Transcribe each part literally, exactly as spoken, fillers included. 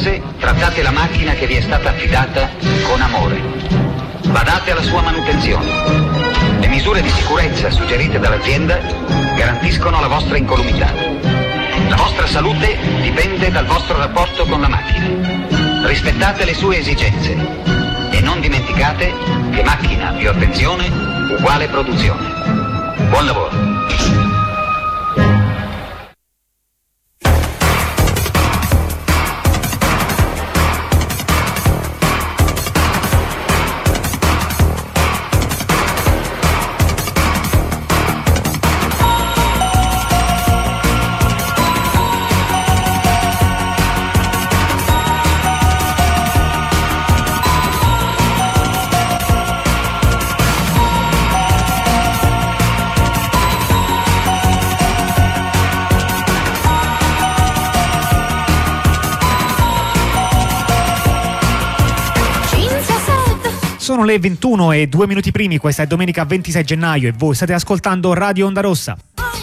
esse, trattate la macchina che vi è stata affidata con amore. Badate alla sua manutenzione. Le misure di sicurezza suggerite dall'azienda garantiscono la vostra incolumità. La vostra salute dipende dal vostro rapporto con la macchina. Rispettate le sue esigenze e non dimenticate che macchina più attenzione uguale produzione. Buon lavoro. Sono le ventuno e due minuti primi, questa è domenica ventisei gennaio e voi state ascoltando Radio Onda Rossa.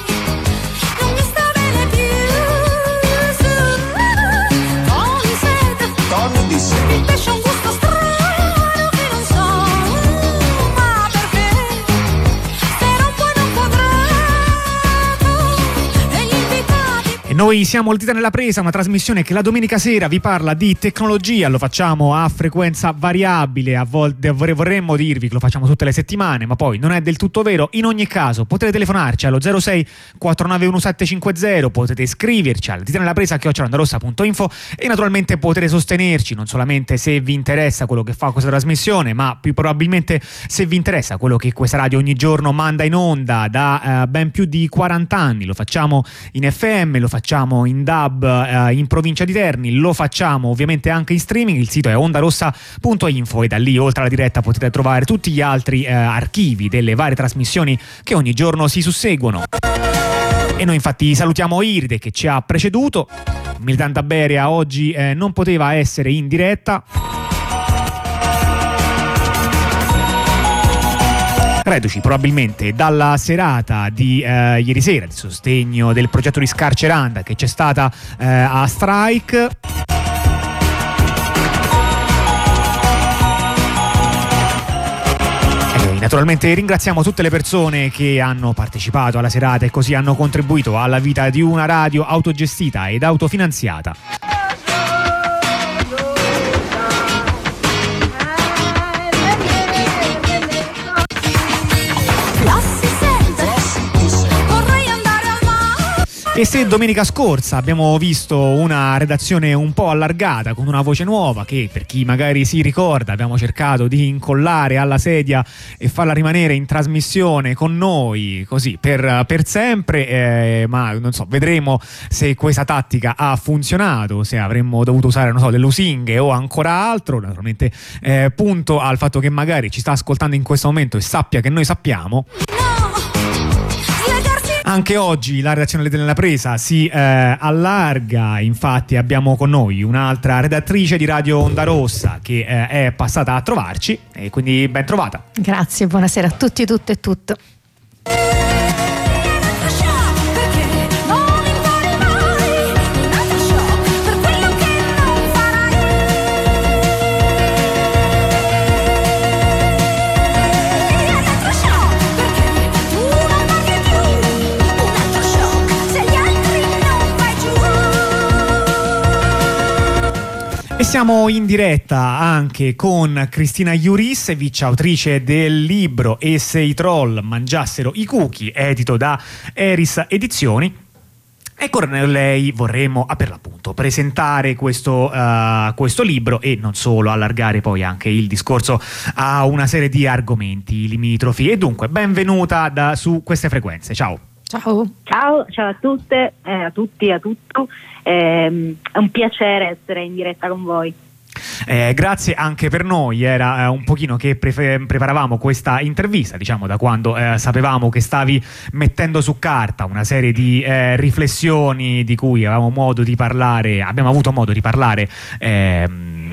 Noi siamo Il Dita nella Presa, una trasmissione che la domenica sera vi parla di tecnologia, lo facciamo a frequenza variabile, a volte vorremmo dirvi che lo facciamo tutte le settimane, ma poi non è del tutto vero. In ogni caso potete telefonarci allo zero sei quattro nove uno sette cinque zero, potete scriverci al dita nella presa chiocciola ondarossa punto info e naturalmente potete sostenerci non solamente se vi interessa quello che fa questa trasmissione, ma più probabilmente se vi interessa quello che questa radio ogni giorno manda in onda da eh, ben più di quaranta anni. Lo facciamo in F M, lo facciamo in D A B eh, in provincia di Terni, lo facciamo ovviamente anche in streaming. Il sito è ondarossa punto info e da lì, oltre alla diretta, potete trovare tutti gli altri eh, archivi delle varie trasmissioni che ogni giorno si susseguono. E noi infatti salutiamo Iride che ci ha preceduto. Militante Beria oggi eh, non poteva essere in diretta, reduci probabilmente dalla serata di eh, ieri sera di sostegno del progetto di Scarceranda che c'è stata eh, a Strike. E naturalmente ringraziamo tutte le persone che hanno partecipato alla serata e così hanno contribuito alla vita di una radio autogestita ed autofinanziata. E se domenica scorsa abbiamo visto una redazione un po' allargata con una voce nuova che, per chi magari si ricorda, abbiamo cercato di incollare alla sedia e farla rimanere in trasmissione con noi così per, per sempre, eh, ma non so, vedremo se questa tattica ha funzionato, se avremmo dovuto usare, non so, delle lusinghe o ancora altro. Naturalmente eh, punto al fatto che magari ci sta ascoltando in questo momento e sappia che noi sappiamo. Anche oggi la redazione della Presa si eh, allarga, infatti abbiamo con noi un'altra redattrice di Radio Onda Rossa che eh, è passata a trovarci e quindi ben trovata. Grazie, buonasera a tutti, tutte e tutto. E siamo in diretta anche con Cristina Jurissevic, autrice del libro E se i troll mangiassero i cookie, edito da Eris Edizioni. E con lei vorremmo, ah, per l'appunto, presentare questo, uh, questo libro e non solo, allargare poi anche il discorso a una serie di argomenti limitrofi. E dunque, benvenuta da, su queste frequenze. Ciao. Ciao. Ciao, ciao a tutte, eh, a tutti, a tutto. Eh, è un piacere essere in diretta con voi. Eh, grazie anche per noi, era eh, un pochino che pre- preparavamo questa intervista, diciamo da quando eh, sapevamo che stavi mettendo su carta una serie di eh, riflessioni di cui avevamo modo di parlare, abbiamo avuto modo di parlare eh,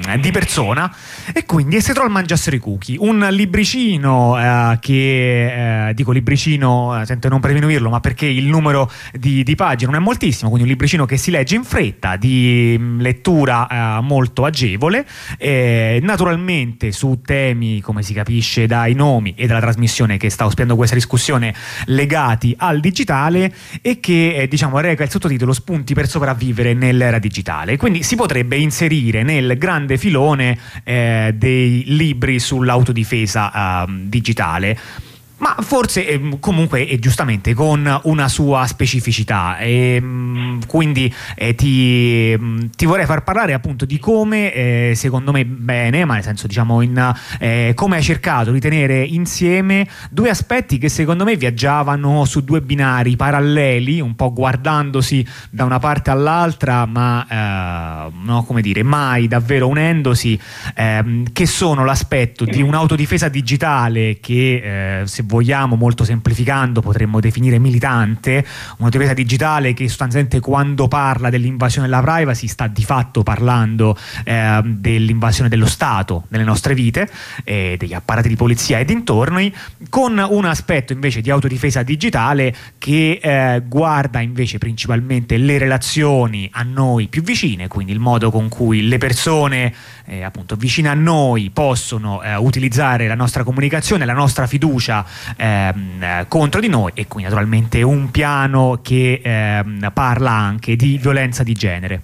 di persona, e quindi si trova al Mangiassero i Cuchi, un libricino eh, che eh, dico libricino eh, sento non per diminuirlo, ma perché il numero di, di pagine non è moltissimo, quindi un libricino che si legge in fretta, di mh, lettura eh, molto agevole, eh, naturalmente su temi, come si capisce dai nomi e dalla trasmissione che sta ospitando questa discussione, legati al digitale, e che eh, diciamo reca il sottotitolo Spunti per sopravvivere nell'era digitale. Quindi si potrebbe inserire nel grande filone eh, dei libri sull'autodifesa eh, digitale, ma forse eh, comunque e giustamente con una sua specificità, e mh, quindi eh, ti, mh, ti vorrei far parlare appunto di come eh, secondo me bene, ma nel senso diciamo in eh, come hai cercato di tenere insieme due aspetti che secondo me viaggiavano su due binari paralleli, un po' guardandosi da una parte all'altra, ma eh, no, come dire, mai davvero unendosi, eh, che sono l'aspetto di un'autodifesa digitale che eh, se vogliamo, molto semplificando, potremmo definire militante, un'autodifesa digitale che sostanzialmente quando parla dell'invasione della privacy sta di fatto parlando eh, dell'invasione dello Stato nelle nostre vite, eh, degli apparati di polizia e dintorni, con un aspetto invece di autodifesa digitale che eh, guarda invece principalmente le relazioni a noi più vicine, quindi il modo con cui le persone eh, appunto vicine a noi possono eh, utilizzare la nostra comunicazione, la nostra fiducia Ehm, contro di noi, e quindi naturalmente un piano che ehm, parla anche di violenza di genere.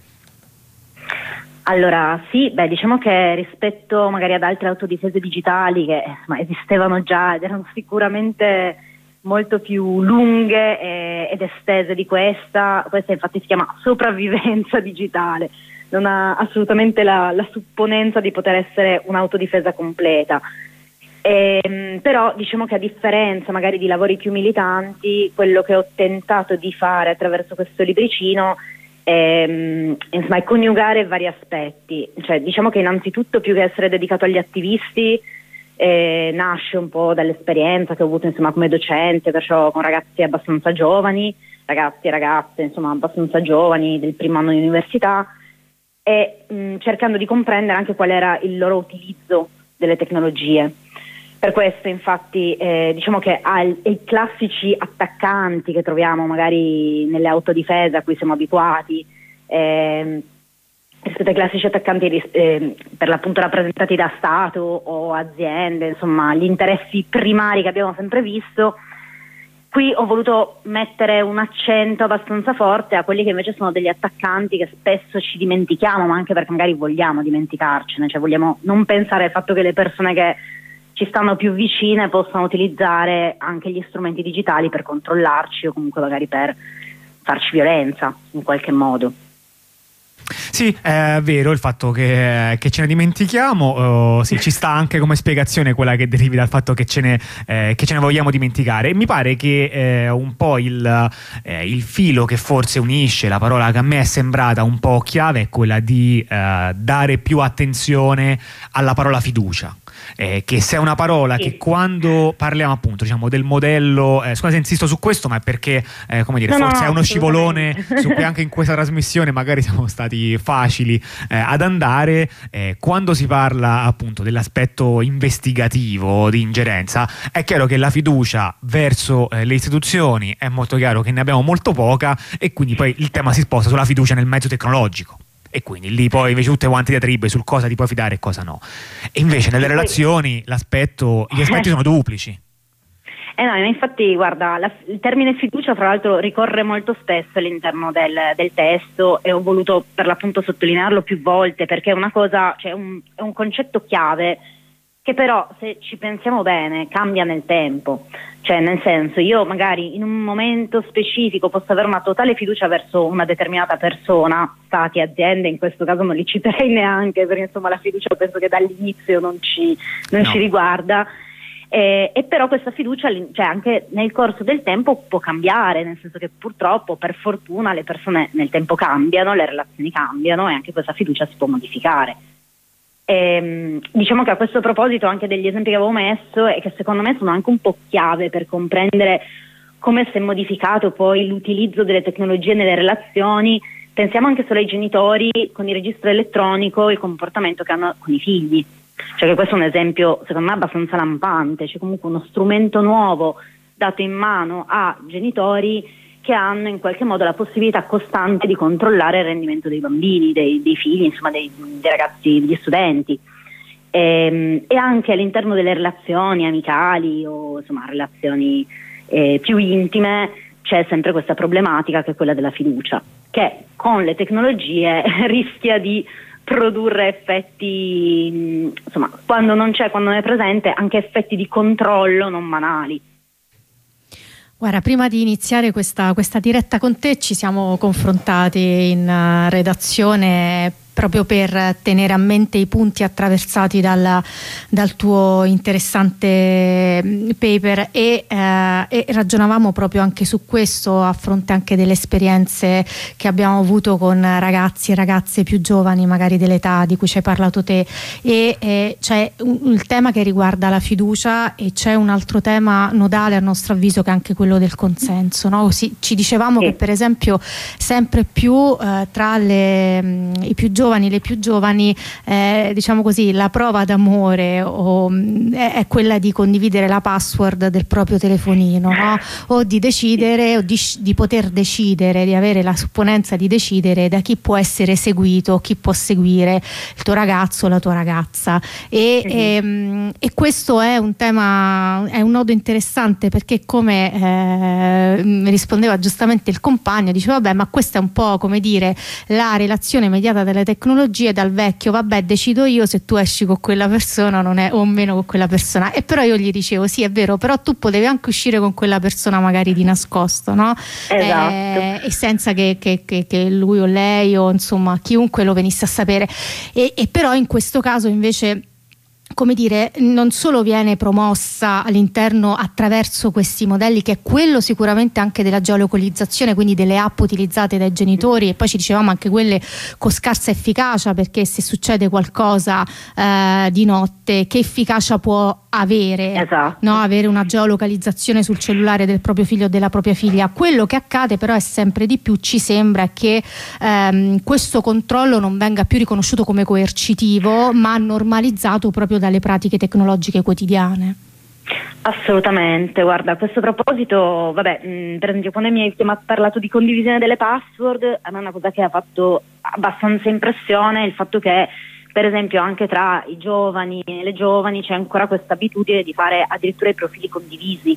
Allora sì, beh, diciamo che rispetto magari ad altre autodifese digitali che insomma, esistevano già ed erano sicuramente molto più lunghe e, ed estese di questa, questa infatti si chiama sopravvivenza digitale, non ha assolutamente la, la supponenza di poter essere un'autodifesa completa. Eh, però diciamo che a differenza magari di lavori più militanti, quello che ho tentato di fare attraverso questo libricino è, insomma, è coniugare vari aspetti, cioè diciamo che innanzitutto più che essere dedicato agli attivisti eh, nasce un po' dall'esperienza che ho avuto insomma come docente, perciò con ragazzi abbastanza giovani, ragazzi e ragazze insomma abbastanza giovani del primo anno di università, e mh, cercando di comprendere anche qual era il loro utilizzo delle tecnologie. Per questo infatti eh, diciamo che ai, ai classici attaccanti che troviamo magari nelle autodifese a cui siamo abituati, eh, rispetto ai classici attaccanti eh, per l'appunto rappresentati da Stato o aziende, insomma gli interessi primari che abbiamo sempre visto, qui ho voluto mettere un accento abbastanza forte a quelli che invece sono degli attaccanti che spesso ci dimentichiamo, ma anche perché magari vogliamo dimenticarcene, cioè vogliamo non pensare al fatto che le persone che ci stanno più vicine possano utilizzare anche gli strumenti digitali per controllarci o comunque magari per farci violenza in qualche modo. Sì, è vero il fatto che, che ce ne dimentichiamo, oh, sì, ci sta anche come spiegazione quella che derivi dal fatto che ce ne, eh, che ce ne vogliamo dimenticare. Mi pare che eh, un po' il, eh, il filo che forse unisce la parola che a me è sembrata un po' chiave è quella di eh, dare più attenzione alla parola fiducia. Eh, che se è una parola sì. che quando parliamo appunto diciamo del modello, eh, scusate insisto su questo, ma è perché eh, come dire, no, forse no, è uno scivolone su cui anche in questa trasmissione magari siamo stati facili eh, ad andare, eh, quando si parla appunto dell'aspetto investigativo di ingerenza è chiaro che la fiducia verso eh, le istituzioni è molto chiaro che ne abbiamo molto poca, e quindi poi il tema si sposta sulla fiducia nel mezzo tecnologico. E quindi lì poi invece tutte quante diatribe sul cosa ti puoi fidare e cosa no. E invece nelle relazioni l'aspetto, gli aspetti sono duplici. Eh no, infatti guarda, la, il termine fiducia fra l'altro ricorre molto spesso all'interno del, del testo, e ho voluto per l'appunto sottolinearlo più volte perché è una cosa, cioè un, è un concetto chiave che però se ci pensiamo bene cambia nel tempo. Cioè nel senso, io magari in un momento specifico posso avere una totale fiducia verso una determinata persona, stati, aziende, in questo caso non li citerei neanche perché insomma la fiducia penso che dall'inizio non ci, non no. ci riguarda, eh, e però questa fiducia cioè, anche nel corso del tempo può cambiare, nel senso che purtroppo per fortuna le persone nel tempo cambiano, le relazioni cambiano e anche questa fiducia si può modificare. E, diciamo che a questo proposito anche degli esempi che avevo messo e che secondo me sono anche un po' chiave per comprendere come si è modificato poi l'utilizzo delle tecnologie nelle relazioni, pensiamo anche solo ai genitori con il registro elettronico, il comportamento che hanno con i figli. Cioè che questo è un esempio secondo me abbastanza lampante, cioè comunque uno strumento nuovo dato in mano a genitori che hanno in qualche modo la possibilità costante di controllare il rendimento dei bambini, dei, dei figli, insomma dei, dei ragazzi, degli studenti. E, e anche all'interno delle relazioni amicali o insomma relazioni eh, più intime c'è sempre questa problematica che è quella della fiducia, che con le tecnologie rischia di produrre effetti, insomma, quando non c'è, quando non è presente, anche effetti di controllo non banali. Guarda, prima di iniziare questa, questa diretta con te ci siamo confrontati in uh, redazione proprio per tenere a mente i punti attraversati dal, dal tuo interessante paper e, eh, e ragionavamo proprio anche su questo a fronte anche delle esperienze che abbiamo avuto con ragazzi e ragazze più giovani magari dell'età di cui ci hai parlato te e eh, c'è un, il tema che riguarda la fiducia e c'è un altro tema nodale a nostro avviso che è anche quello del consenso, no? Si, ci dicevamo sì. che per esempio sempre più eh, tra le, mh, i più giovani le più giovani eh, diciamo così la prova d'amore o, è, è quella di condividere la password del proprio telefonino, no? O di decidere o di, di poter decidere, di avere la supponenza di decidere da chi può essere seguito, chi può seguire il tuo ragazzo o la tua ragazza e, mm-hmm. e, e questo è un tema, è un nodo interessante perché come eh, rispondeva giustamente il compagno, diceva vabbè ma questa è un po' come dire la relazione mediata dalle tecnologie dal vecchio vabbè decido io se tu esci con quella persona non è, o meno con quella persona e però io gli dicevo sì è vero però tu potevi anche uscire con quella persona magari di nascosto, no? Esatto. Eh, e senza che, che, che, che lui o lei o insomma chiunque lo venisse a sapere e, e però in questo caso invece come dire, non solo viene promossa all'interno attraverso questi modelli che è quello sicuramente anche della geolocalizzazione, quindi delle app utilizzate dai genitori e poi ci dicevamo anche quelle con scarsa efficacia perché se succede qualcosa eh, di notte che efficacia può avere, esatto. no? Avere una geolocalizzazione sul cellulare del proprio figlio o della propria figlia. Quello che accade però è sempre di più, ci sembra che ehm, questo controllo non venga più riconosciuto come coercitivo ma normalizzato proprio dalle pratiche tecnologiche quotidiane. Assolutamente, guarda, a questo proposito, vabbè, mh, per esempio quando mi hai parlato di condivisione delle password, a me è una cosa che ha fatto abbastanza impressione il fatto che per esempio anche tra i giovani e le giovani c'è ancora questa abitudine di fare addirittura i profili condivisi,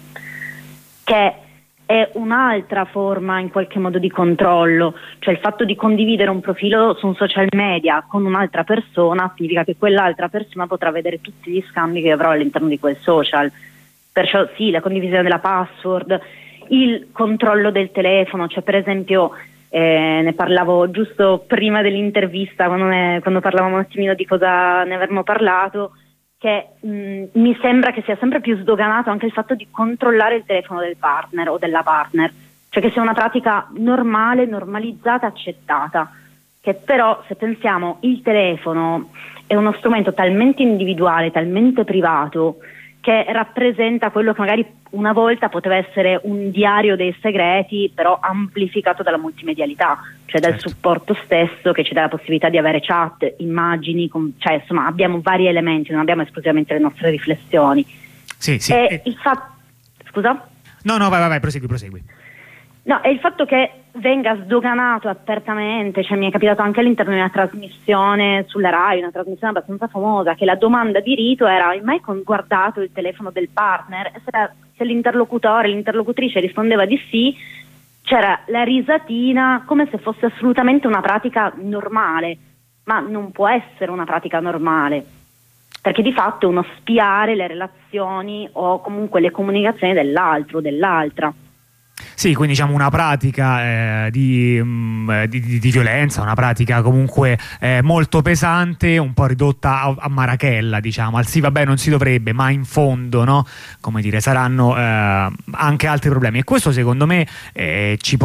che è un'altra forma in qualche modo di controllo, cioè il fatto di condividere un profilo su un social media con un'altra persona significa che quell'altra persona potrà vedere tutti gli scambi che avrò all'interno di quel social, perciò sì, la condivisione della password, il controllo del telefono, cioè per esempio eh, ne parlavo giusto prima dell'intervista quando, ne, quando parlavamo un attimino di cosa ne avremmo parlato, che mh, mi sembra che sia sempre più sdoganato anche il fatto di controllare il telefono del partner o della partner, cioè che sia una pratica normale, normalizzata, accettata, che però se pensiamo il telefono è uno strumento talmente individuale, talmente privato, che rappresenta quello che magari una volta poteva essere un diario dei segreti, però amplificato dalla multimedialità, cioè dal certo. supporto stesso che ci dà la possibilità di avere chat, immagini, com- cioè insomma abbiamo vari elementi, non abbiamo esclusivamente le nostre riflessioni. Sì, sì. E E... il fatto... Scusa? No, no, vai, vai, vai, prosegui, prosegui. No, è il fatto che venga sdoganato apertamente, cioè mi è capitato anche all'interno di una trasmissione sulla Rai, una trasmissione abbastanza famosa, che la domanda di rito era: hai mai guardato il telefono del partner? E se, la, se l'interlocutore, l'interlocutrice rispondeva di sì, c'era la risatina come se fosse assolutamente una pratica normale, ma non può essere una pratica normale, perché di fatto è uno spiare le relazioni o comunque le comunicazioni dell'altro o dell'altra. Sì, quindi diciamo una pratica eh, di, mh, di, di, di violenza, una pratica comunque eh, molto pesante, un po' ridotta a, a marachella, diciamo, al sì vabbè non si dovrebbe, ma in fondo, no? Come dire, saranno eh, anche altri problemi e questo secondo me eh, ci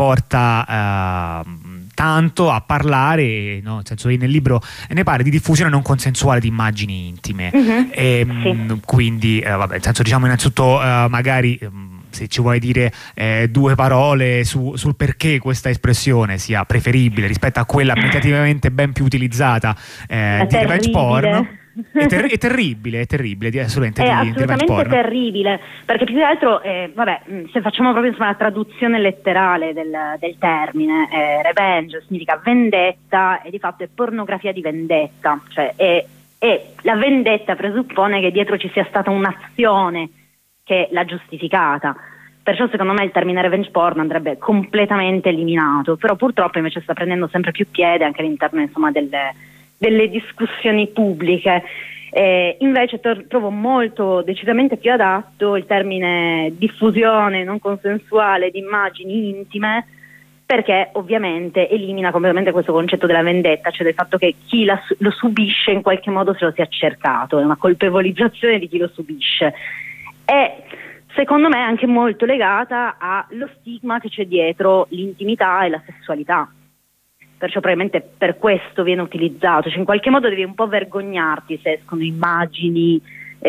porta eh, tanto a parlare, no? Nel senso che nel libro ne parla di diffusione non consensuale di immagini intime. Mm-hmm. E, sì. quindi eh, vabbè, nel senso diciamo innanzitutto eh, magari se ci vuoi dire eh, due parole su, sul perché questa espressione sia preferibile rispetto a quella meditativamente ben più utilizzata eh, di revenge porn. È, ter- è terribile, è terribile, assolutamente. È di, assolutamente di revenge porn. terribile, perché più che altro, eh, vabbè, se facciamo proprio insomma, la traduzione letterale del, del termine, eh, revenge significa vendetta e di fatto è pornografia di vendetta, cioè è, è, la vendetta presuppone che dietro ci sia stata un'azione che l'ha giustificata. Perciò secondo me il termine revenge porn andrebbe completamente eliminato, però purtroppo invece sta prendendo sempre più piede anche all'interno insomma delle delle discussioni pubbliche. Eh, invece tor- trovo molto decisamente più adatto il termine diffusione non consensuale di immagini intime, perché ovviamente elimina completamente questo concetto della vendetta, cioè del fatto che chi la, lo subisce in qualche modo se lo sia cercato, è una colpevolizzazione di chi lo subisce. E secondo me è anche molto legata allo stigma che c'è dietro l'intimità e la sessualità. Perciò probabilmente per questo viene utilizzato, cioè in qualche modo devi un po' vergognarti se escono immagini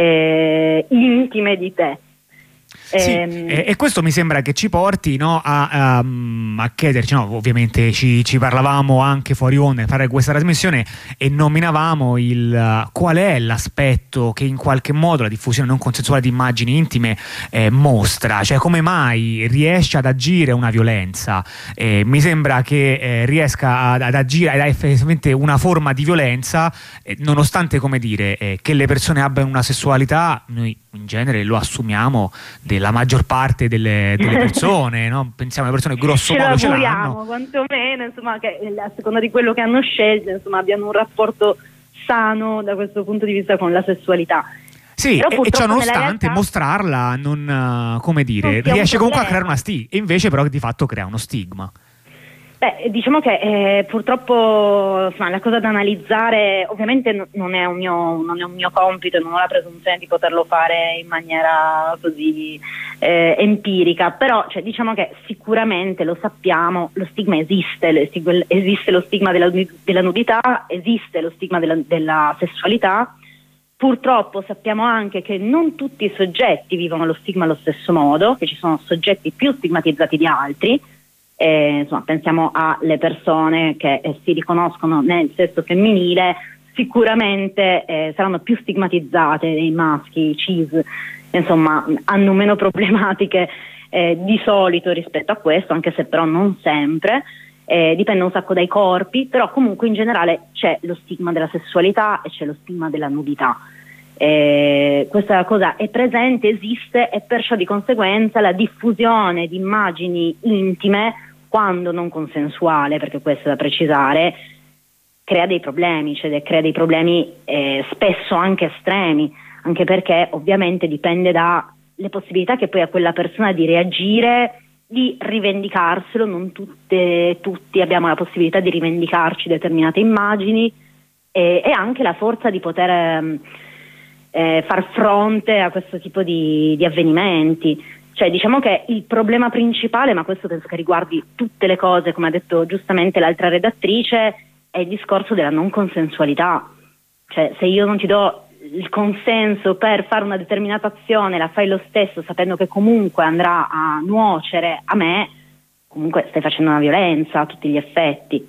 eh, intime di te. Sì, e, e questo mi sembra che ci porti, no, a, a, a chiederci, no, ovviamente ci, ci parlavamo anche fuori onda fare questa trasmissione e nominavamo il qual è l'aspetto che in qualche modo la diffusione non consensuale di immagini intime eh, mostra, cioè come mai riesce ad agire una violenza. Eh, mi sembra che eh, riesca ad, ad agire, ad effettivamente una forma di violenza, eh, nonostante, come dire, eh, che le persone abbiano una sessualità, noi in genere lo assumiamo della maggior parte delle, delle persone, no? Pensiamo alle persone grosso modo ce l'hanno, quantomeno insomma che a seconda di quello che hanno scelto insomma abbiano un rapporto sano da questo punto di vista con la sessualità. Sì, e, e ciò nonostante realtà, mostrarla non, uh, come dire, riesce comunque a creare una stigma, e invece però di fatto crea uno stigma. Beh, diciamo che eh, purtroppo insomma, la cosa da analizzare ovviamente n- non, è un mio, non è un mio compito e non ho la presunzione di poterlo fare in maniera così eh, empirica, però cioè, diciamo che sicuramente lo sappiamo, lo stigma esiste, lo stigma, esiste lo stigma della, della nudità, esiste lo stigma della, della sessualità. Purtroppo sappiamo anche che non tutti i soggetti vivono lo stigma allo stesso modo, che ci sono soggetti più stigmatizzati di altri. Eh, insomma, pensiamo alle persone che eh, si riconoscono nel sesso femminile, sicuramente eh, saranno più stigmatizzate dei maschi cis, insomma hanno meno problematiche eh, di solito rispetto a questo, anche se però non sempre, eh, dipende un sacco dai corpi, però comunque in generale c'è lo stigma della sessualità e c'è lo stigma della nudità. Eh, questa cosa è presente, esiste, e perciò di conseguenza la diffusione di immagini intime, quando non consensuale, perché questo è da precisare, crea dei problemi, cioè crea dei problemi eh, spesso anche estremi, anche perché ovviamente dipende dalle possibilità che poi ha quella persona di reagire, di rivendicarselo. Non tutte, tutti abbiamo la possibilità di rivendicarci determinate immagini, e, e anche la forza di poter eh, far fronte a questo tipo di, di avvenimenti. Cioè diciamo che il problema principale, ma questo penso che riguardi tutte le cose, come ha detto giustamente l'altra redattrice, è il discorso della non consensualità. Cioè se io non ti do il consenso per fare una determinata azione, la fai lo stesso sapendo che comunque andrà a nuocere a me, comunque stai facendo una violenza a tutti gli effetti.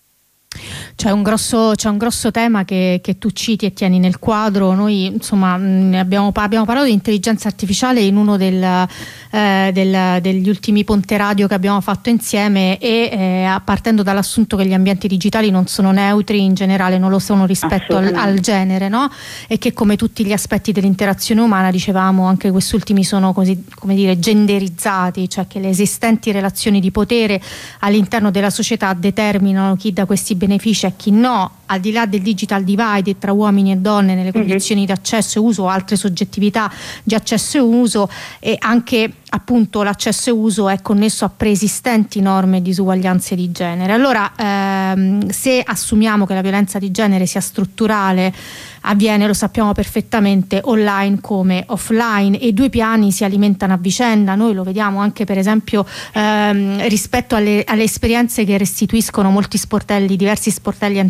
C'è un grosso, c'è un grosso tema che, che tu citi e tieni nel quadro. Noi insomma abbiamo, abbiamo parlato di intelligenza artificiale in uno del, eh, del, degli ultimi Ponte Radio che abbiamo fatto insieme, e eh, partendo dall'assunto che gli ambienti digitali non sono neutri in generale, non lo sono rispetto al, al genere, no? E che come tutti gli aspetti dell'interazione umana, dicevamo, anche questi ultimi sono così, come dire, genderizzati, cioè che le esistenti relazioni di potere all'interno della società determinano chi dà questi benefici e chi no, al di là del digital divide tra uomini e donne nelle condizioni mm-hmm. di accesso e uso o altre soggettività di accesso e uso, e anche appunto l'accesso e uso è connesso a preesistenti norme e disuguaglianze di genere. Allora ehm, se assumiamo che la violenza di genere sia strutturale, avviene, lo sappiamo perfettamente, online come offline, e i due piani si alimentano a vicenda. Noi lo vediamo anche per esempio ehm, rispetto alle, alle esperienze che restituiscono molti sportelli, diversi sportelli antiviolenza.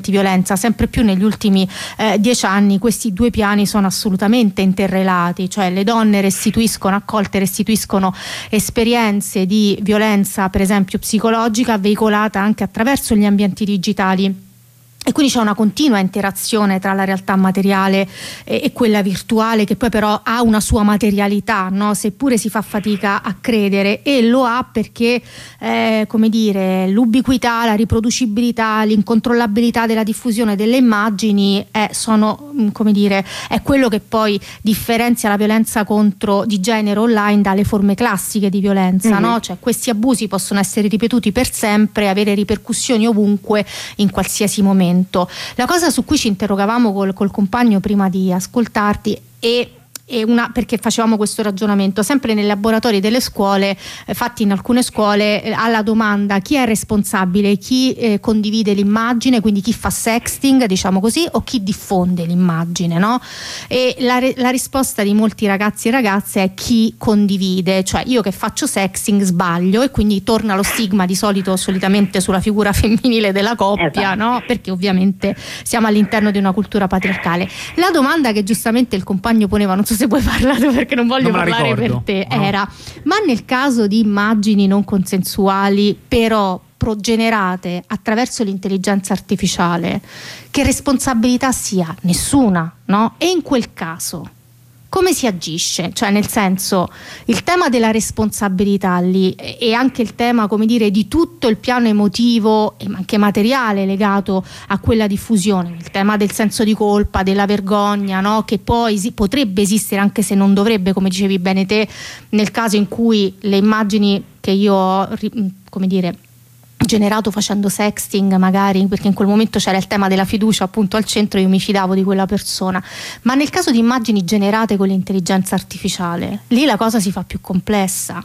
violenza. Sempre più negli ultimi eh, dieci anni questi due piani sono assolutamente interrelati, cioè le donne restituiscono, accolte restituiscono esperienze di violenza, per esempio psicologica, veicolata anche attraverso gli ambienti digitali. E quindi c'è una continua interazione tra la realtà materiale e, e quella virtuale, che poi però ha una sua materialità, no? Seppure si fa fatica a credere, e lo ha perché eh, come dire, l'ubiquità, la riproducibilità, l'incontrollabilità della diffusione delle immagini è, sono, come dire, è quello che poi differenzia la violenza contro di genere online dalle forme classiche di violenza, mm-hmm. no? Cioè questi abusi possono essere ripetuti per sempre, avere ripercussioni ovunque, in qualsiasi momento. La cosa su cui ci interrogavamo col, col compagno prima di ascoltarti è E una, perché facevamo questo ragionamento sempre nei laboratori delle scuole, eh, fatti in alcune scuole, eh, alla domanda chi è responsabile, chi eh, condivide l'immagine, quindi chi fa sexting, diciamo così, o chi diffonde l'immagine, no? E la, la risposta di molti ragazzi e ragazze è chi condivide, cioè io che faccio sexting sbaglio, e quindi torna lo stigma di solito solitamente sulla figura femminile della coppia, esatto. no? Perché ovviamente siamo all'interno di una cultura patriarcale. La domanda che giustamente il compagno poneva, non so se puoi parlare perché non voglio non parlare ricordo, per te, no. Era: ma nel caso di immagini non consensuali però progenerate attraverso l'intelligenza artificiale, che responsabilità sia? Nessuna, no? E in quel caso come si agisce? Cioè, nel senso, il tema della responsabilità lì e anche il tema, come dire, di tutto il piano emotivo e anche materiale legato a quella diffusione, il tema del senso di colpa, della vergogna, no? Che poi si, potrebbe esistere, anche se non dovrebbe, come dicevi bene te, nel caso in cui le immagini che io ho, come dire, generato facendo sexting, magari perché in quel momento c'era il tema della fiducia appunto al centro, io mi fidavo di quella persona, ma nel caso di immagini generate con l'intelligenza artificiale, lì la cosa si fa più complessa.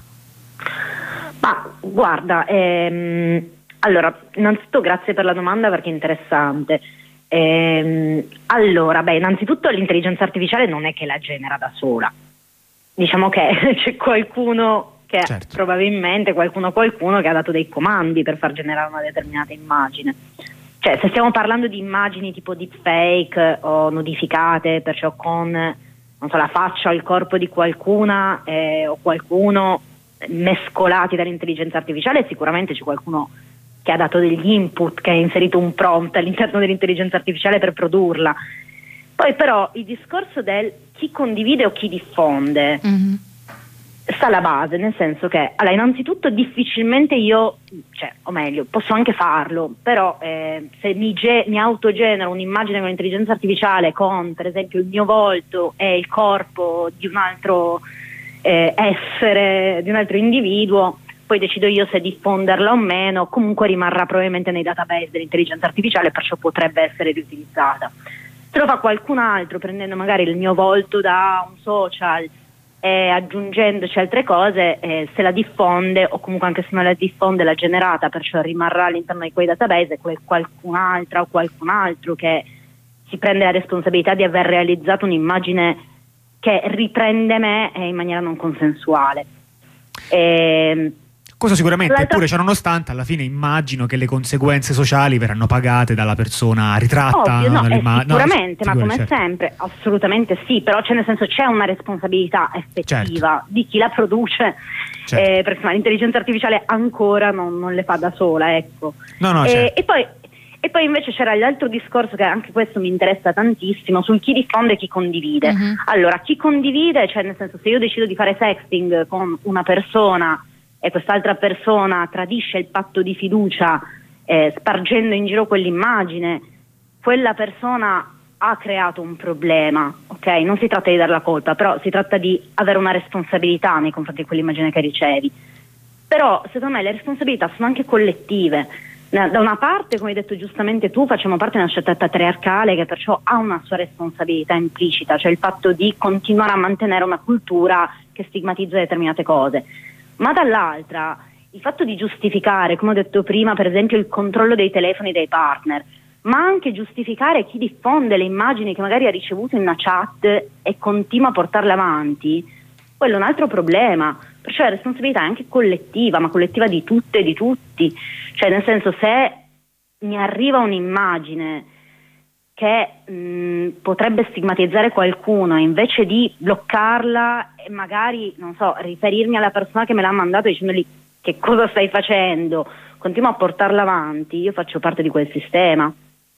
Ma guarda, ehm, allora innanzitutto grazie per la domanda perché è interessante. Ehm, allora, beh, innanzitutto l'intelligenza artificiale non è che la genera da sola, diciamo che c'è qualcuno che certo. probabilmente qualcuno qualcuno che ha dato dei comandi per far generare una determinata immagine. Cioè, se stiamo parlando di immagini tipo deepfake o nudificate, perciò con non so, la faccia o il corpo di qualcuna eh, o qualcuno mescolati dall'intelligenza artificiale, sicuramente c'è qualcuno che ha dato degli input, che ha inserito un prompt all'interno dell'intelligenza artificiale per produrla. Poi però il discorso del chi condivide o chi diffonde mm-hmm. sta alla base, nel senso che allora innanzitutto difficilmente io, cioè o meglio posso anche farlo, però eh, se mi, ge- mi autogenero un'immagine con l'intelligenza artificiale con per esempio il mio volto e il corpo di un altro eh, essere, di un altro individuo, poi decido io se diffonderla o meno, comunque rimarrà probabilmente nei database dell'intelligenza artificiale, perciò potrebbe essere riutilizzata. Se lo fa qualcun altro prendendo magari il mio volto da un social e aggiungendoci altre cose, eh, se la diffonde, o comunque anche se non la diffonde, la generata, perciò rimarrà all'interno di quei database, e quel qualcun'altra o qualcun altro che si prende la responsabilità di aver realizzato un'immagine che riprende me in maniera non consensuale. E, Questo sicuramente, eppure ciò nonostante, alla fine immagino che le conseguenze sociali verranno pagate dalla persona ritratta. Ovvio, no, no, eh, sicuramente, no, ma come certo. sempre, assolutamente sì, però c'è, nel senso, c'è una responsabilità effettiva certo. di chi la produce, certo. eh, perché l'intelligenza artificiale ancora non, non le fa da sola, ecco. No, no, e, certo. e poi E poi invece c'era l'altro discorso, che anche questo mi interessa tantissimo, sul chi diffonde e chi condivide. Uh-huh. Allora, chi condivide, cioè nel senso, se io decido di fare sexting con una persona e quest'altra persona tradisce il patto di fiducia eh, spargendo in giro quell'immagine, quella persona ha creato un problema, ok? Non si tratta di dare la colpa, però si tratta di avere una responsabilità nei confronti di quell'immagine che ricevi. Però secondo me le responsabilità sono anche collettive. Da una parte, come hai detto giustamente tu, facciamo parte di una società patriarcale che perciò ha una sua responsabilità implicita, cioè il fatto di continuare a mantenere una cultura che stigmatizza determinate cose, ma dall'altra il fatto di giustificare, come ho detto prima, per esempio il controllo dei telefoni dei partner, ma anche giustificare chi diffonde le immagini che magari ha ricevuto in una chat e continua a portarle avanti, quello è un altro problema. Perciò la responsabilità è anche collettiva, ma collettiva di tutte e di tutti. Cioè, nel senso, se mi arriva un'immagine che mh, potrebbe stigmatizzare qualcuno, invece di bloccarla e magari, non so, riferirmi alla persona che me l'ha mandato dicendogli che cosa stai facendo, continuo a portarla avanti, io faccio parte di quel sistema.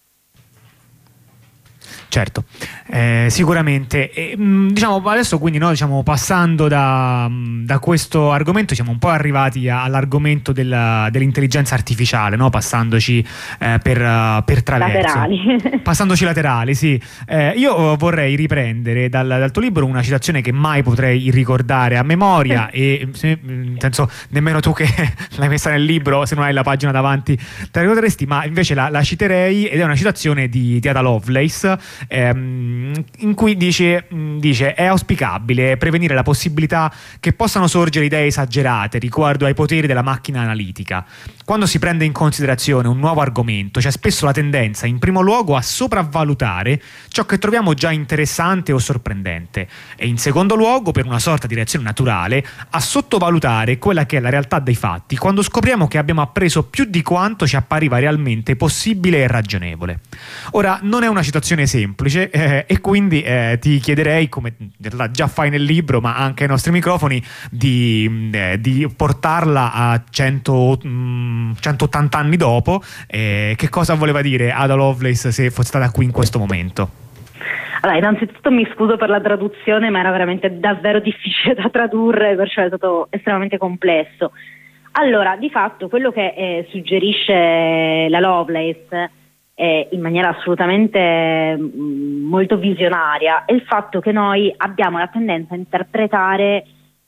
Certo, eh, sicuramente. E, mh, diciamo adesso quindi no, diciamo, passando da, mh, da questo argomento siamo un po' arrivati a, all'argomento della, dell'intelligenza artificiale, no? Passandoci eh, per, uh, per traverso. Laterali. Passandoci laterali, sì. Eh, io vorrei riprendere dal, dal tuo libro una citazione che mai potrei ricordare a memoria e se, nel senso nemmeno tu che l'hai messa nel libro, se non hai la pagina davanti te la ricorderesti, ma invece la, la citerei ed è una citazione di, di Ada Lovelace, Ehm, in cui dice, dice è auspicabile prevenire la possibilità che possano sorgere idee esagerate riguardo ai poteri della macchina analitica. Quando si prende in considerazione un nuovo argomento c'è spesso la tendenza in primo luogo a sopravvalutare ciò che troviamo già interessante o sorprendente e in secondo luogo, per una sorta di reazione naturale, a sottovalutare quella che è la realtà dei fatti quando scopriamo che abbiamo appreso più di quanto ci appariva realmente possibile e ragionevole. Ora, non è una citazione semplice semplice eh, e quindi eh, ti chiederei, come in realtà già fai nel libro ma anche ai nostri microfoni, di, eh, di portarla a cento, mh, centottanta anni dopo. Eh, che cosa voleva dire Ada Lovelace se fosse stata qui in questo momento? Allora, innanzitutto mi scuso per la traduzione, ma era veramente davvero difficile da tradurre, perciò è stato estremamente complesso. Allora, di fatto quello che eh, suggerisce la Lovelace Eh, in maniera assolutamente mh, molto visionaria è il fatto che noi abbiamo la tendenza a interpretare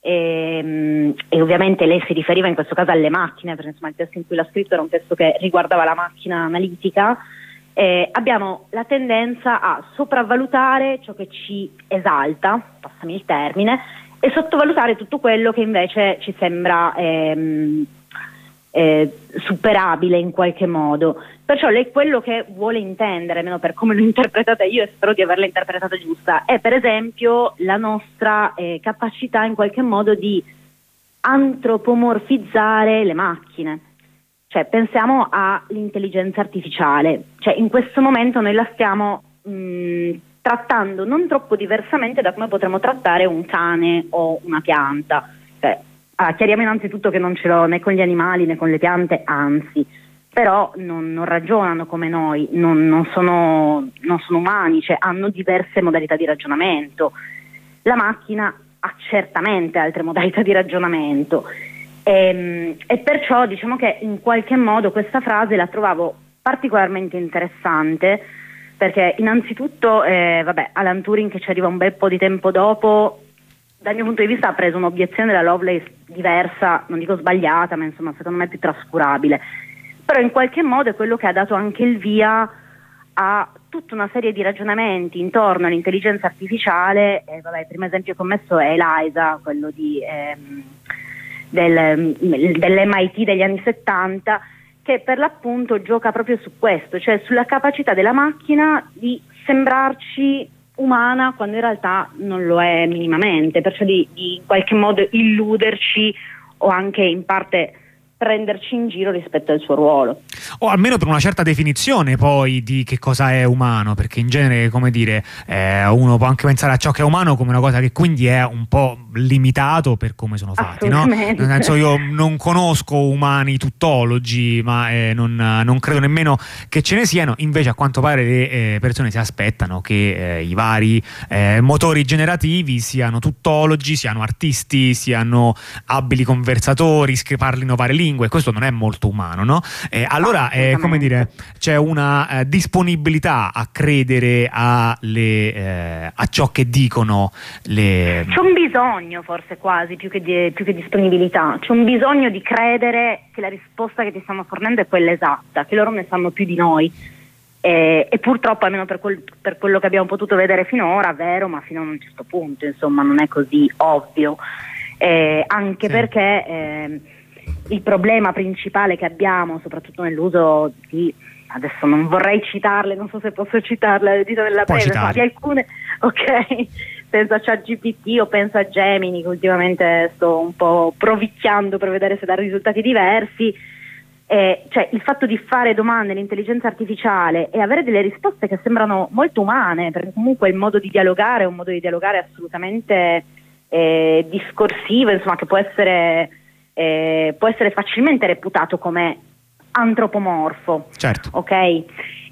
ehm, e ovviamente lei si riferiva in questo caso alle macchine, perché insomma il testo in cui l'ha scritto era un testo che riguardava la macchina analitica, eh, abbiamo la tendenza a sopravvalutare ciò che ci esalta, passami il termine, e sottovalutare tutto quello che invece ci sembra ehm, Eh, superabile in qualche modo. Perciò lei quello che vuole intendere, almeno per come l'ho interpretata io e spero di averla interpretata giusta, è per esempio la nostra eh, capacità in qualche modo di antropomorfizzare le macchine. Cioè pensiamo all'intelligenza artificiale, cioè in questo momento noi la stiamo mh, trattando non troppo diversamente da come potremmo trattare un cane o una pianta. Cioè, Ah, chiariamo innanzitutto che non ce l'ho né con gli animali né con le piante, anzi, però non, non ragionano come noi, non, non, sono, non sono umani, cioè hanno diverse modalità di ragionamento. La macchina ha certamente altre modalità di ragionamento e, e perciò diciamo che in qualche modo questa frase la trovavo particolarmente interessante, perché innanzitutto eh, vabbè, Alan Turing, che ci arriva un bel po' di tempo dopo, dal mio punto di vista ha preso un'obiezione della Lovelace diversa, non dico sbagliata, ma insomma secondo me più trascurabile, però in qualche modo è quello che ha dato anche il via a tutta una serie di ragionamenti intorno all'intelligenza artificiale. Eh, vabbè, il primo esempio che ho messo è ELIZA, quello di, ehm, del, dell'M I T degli anni settanta, che per l'appunto gioca proprio su questo, cioè sulla capacità della macchina di sembrarci umana quando in realtà non lo è minimamente, perciò di, di in qualche modo illuderci o anche in parte prenderci in giro rispetto al suo ruolo. O almeno per una certa definizione poi di che cosa è umano, perché in genere, come dire, eh, uno può anche pensare a ciò che è umano come una cosa che quindi è un po' limitato per come sono fatti, no? Nel senso, io non conosco umani tuttologi, ma eh, non, non credo nemmeno che ce ne siano, invece a quanto pare le eh, persone si aspettano che eh, i vari eh, motori generativi siano tuttologi, siano artisti, siano abili conversatori, che parlino varie lingue. Questo non è molto umano, no? Eh, allora, eh, come dire, c'è una eh, disponibilità a credere a, le, eh, a ciò che dicono le... C'è un bisogno, forse quasi, più che, di, più che disponibilità. C'è un bisogno di credere che la risposta che ti stanno fornendo è quella esatta, che loro ne sanno più di noi. E, e purtroppo, almeno per, quel, per quello che abbiamo potuto vedere finora, vero, ma fino a un certo punto, insomma, non è così ovvio. Eh, anche sì. perché... Eh, il problema principale che abbiamo, soprattutto nell'uso di, adesso non vorrei citarle, non so se posso citarle, le dita della breve, ma di alcune, ok, penso a ChatGPT o penso a Gemini, che ultimamente sto un po' provicchiando per vedere se dà risultati diversi. Eh, cioè il fatto di fare domande all'intelligenza artificiale e avere delle risposte che sembrano molto umane, perché comunque il modo di dialogare è un modo di dialogare assolutamente eh, discorsivo, insomma, che può essere, eh, può essere facilmente reputato come antropomorfo. Certo. Ok? E,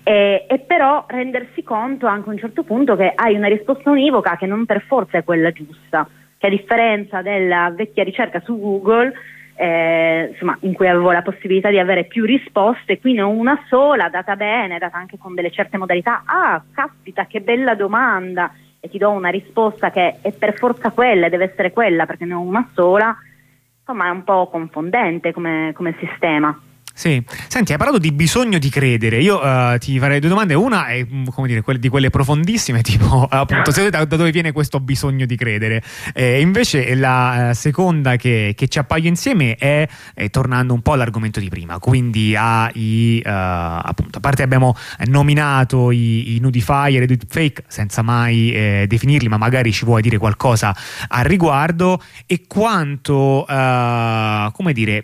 e però rendersi conto anche a un certo punto che hai una risposta univoca che non per forza è quella giusta, che a differenza della vecchia ricerca su Google, Eh, insomma, in cui avevo la possibilità di avere più risposte, qui ne ho una sola, data bene, data anche con delle certe modalità. Ah, caspita, che bella domanda, e ti do una risposta che è per forza quella, deve essere quella perché ne ho una sola. Insomma, è un po' confondente come, come sistema. Sì, senti, hai parlato di bisogno di credere. Io uh, ti farei due domande. Una è, come dire, quelle, di quelle profondissime, tipo appunto se, da, da dove viene questo bisogno di credere. Eh, invece la uh, seconda che, che ci appaia insieme è, è tornando un po' all'argomento di prima, quindi a, i, uh, appunto, a parte abbiamo nominato i, i nudifier e i deepfake senza mai eh, definirli, ma magari ci vuoi dire qualcosa al riguardo e quanto, uh, come dire,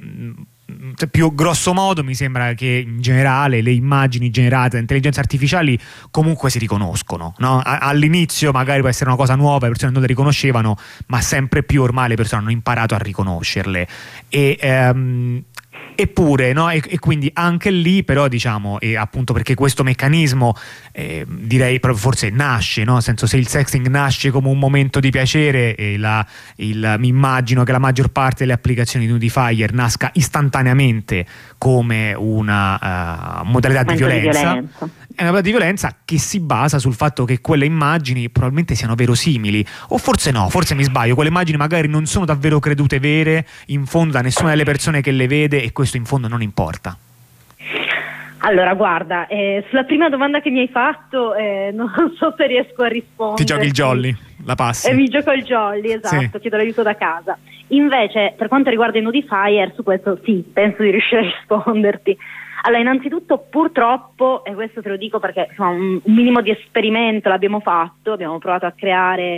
più grosso modo mi sembra che in generale le immagini generate da intelligenze artificiali comunque si riconoscono, no? All'inizio magari può essere una cosa nuova, le persone non le riconoscevano, ma sempre più ormai le persone hanno imparato a riconoscerle e ehm, eppure, no? E, e quindi anche lì però diciamo, e appunto perché questo meccanismo eh, direi proprio forse nasce, no? Nel senso, se il sexting nasce come un momento di piacere, e la, il, mi immagino che la maggior parte delle applicazioni di nudifier nasca istantaneamente come una uh, modalità di violenza. di violenza è una modalità di violenza che si basa sul fatto che quelle immagini probabilmente siano verosimili, o forse no, forse mi sbaglio, quelle immagini magari non sono davvero credute vere in fondo da nessuna delle persone che le vede, e questo in fondo non importa. Allora, guarda, eh, sulla prima domanda che mi hai fatto eh, non so se riesco a rispondere. Ti giochi il jolly, la passi? Eh, mi gioco il jolly, esatto, sì. Chiedo l'aiuto da casa. Invece, per quanto riguarda i nudifier, su questo sì, penso di riuscire a risponderti. Allora, innanzitutto, purtroppo, e questo te lo dico perché insomma, un, un minimo di esperimento l'abbiamo fatto, abbiamo provato a creare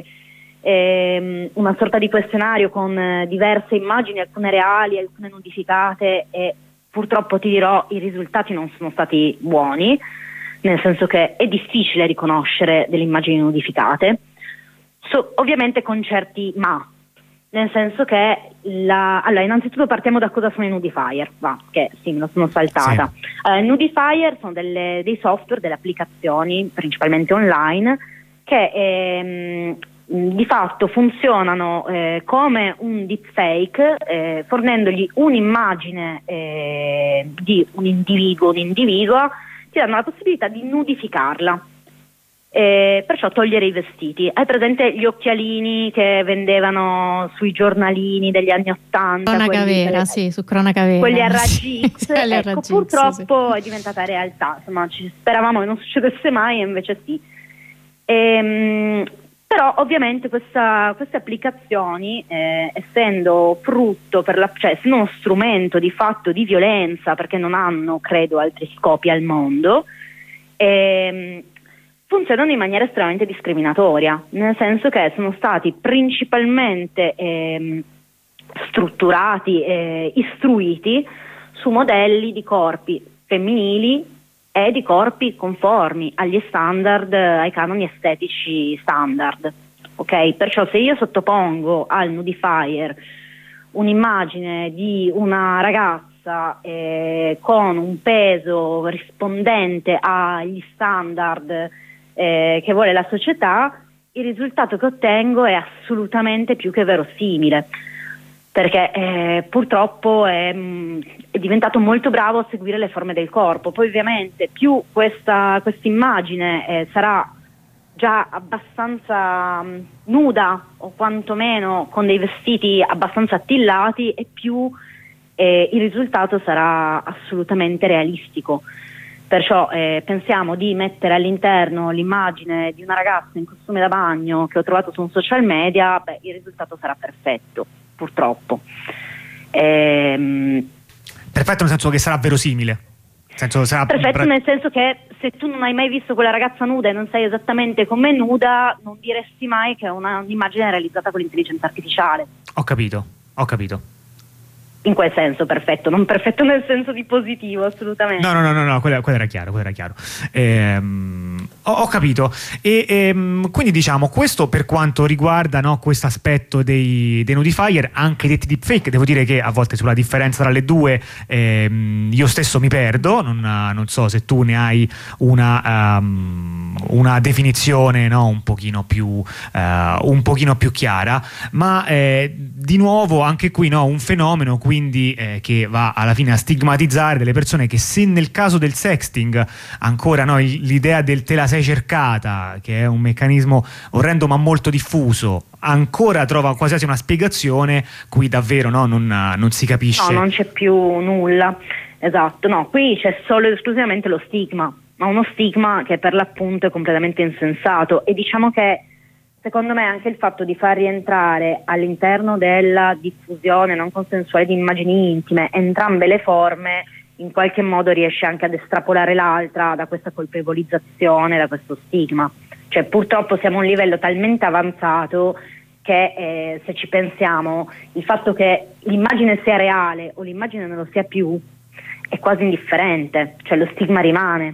ehm, una sorta di questionario con eh, diverse immagini, alcune reali, alcune nudificate, e purtroppo ti dirò i risultati non sono stati buoni, nel senso che è difficile riconoscere delle immagini nudificate, so, ovviamente con certi ma, nel senso che la, allora innanzitutto partiamo da cosa sono i nudifier, va, che sì, me lo sono saltata. Sì. Allora, i nudifier sono delle, dei software, delle applicazioni principalmente online che ehm, di fatto funzionano eh, come un deepfake, eh, fornendogli un'immagine eh, di un individuo, un individuo, ti danno la possibilità di nudificarla. Eh, perciò togliere i vestiti. Hai presente gli occhialini che vendevano sui giornalini degli anni Ottanta? Cronaca vera, per, sì, su Cronaca Vera. Quelli a raggi X, ecco, raggi X, purtroppo sì. È diventata realtà, insomma, ci speravamo che non succedesse mai e invece sì. Ehm, però ovviamente questa, queste applicazioni, eh, essendo frutto, per la, cioè essendo uno strumento di fatto di violenza, perché non hanno, credo, altri scopi al mondo, ehm, funzionano in maniera estremamente discriminatoria, nel senso che sono stati principalmente ehm, strutturati e istruiti su modelli di corpi femminili e di corpi conformi agli standard, ai canoni estetici standard. Ok? Perciò se io sottopongo al nudifier un'immagine di una ragazza eh, con un peso rispondente agli standard Eh, che vuole la società, il risultato che ottengo è assolutamente più che verosimile, perché eh, purtroppo è, è diventato molto bravo a seguire le forme del corpo. Poi ovviamente più questa immagine eh, sarà già abbastanza mh, nuda, o quantomeno con dei vestiti abbastanza attillati, e più eh, il risultato sarà assolutamente realistico. Perciò eh, pensiamo di mettere all'interno l'immagine di una ragazza in costume da bagno che ho trovato su un social media, beh, il risultato sarà perfetto, purtroppo. Ehm, perfetto nel senso che sarà verosimile? Nel senso, sarà perfetto pra- nel senso che se tu non hai mai visto quella ragazza nuda e non sai esattamente com'è nuda, non diresti mai che è una, un'immagine realizzata con l'intelligenza artificiale. Ho capito, ho capito. In quel senso perfetto, non perfetto nel senso di positivo, assolutamente. No, no, no, no, no quello, quello era chiaro, quello era chiaro. Ehm, ho, ho capito. E ehm, quindi diciamo, questo per quanto riguarda, no, questo aspetto dei, dei notifier, anche detti deepfake. Devo dire che a volte sulla differenza tra le due ehm, io stesso mi perdo, non, non so se tu ne hai una, um, una definizione, no, un pochino più uh, un pochino più chiara, ma eh, di nuovo anche qui, no, un fenomeno quindi eh, che va alla fine a stigmatizzare delle persone che, se nel caso del sexting ancora, no, l'idea del te la sei cercata, che è un meccanismo orrendo ma molto diffuso, ancora trova quasi una spiegazione, qui davvero, no, non, non si capisce. No, non c'è più nulla, esatto, no, qui c'è solo ed esclusivamente lo stigma, ma uno stigma che per l'appunto è completamente insensato, e diciamo che secondo me anche il fatto di far rientrare all'interno della diffusione non consensuale di immagini intime entrambe le forme in qualche modo riesce anche ad estrapolare l'altra da questa colpevolizzazione, da questo stigma. Cioè purtroppo siamo a un livello talmente avanzato che eh, se ci pensiamo, il fatto che l'immagine sia reale o l'immagine non lo sia più è quasi indifferente, cioè lo stigma rimane.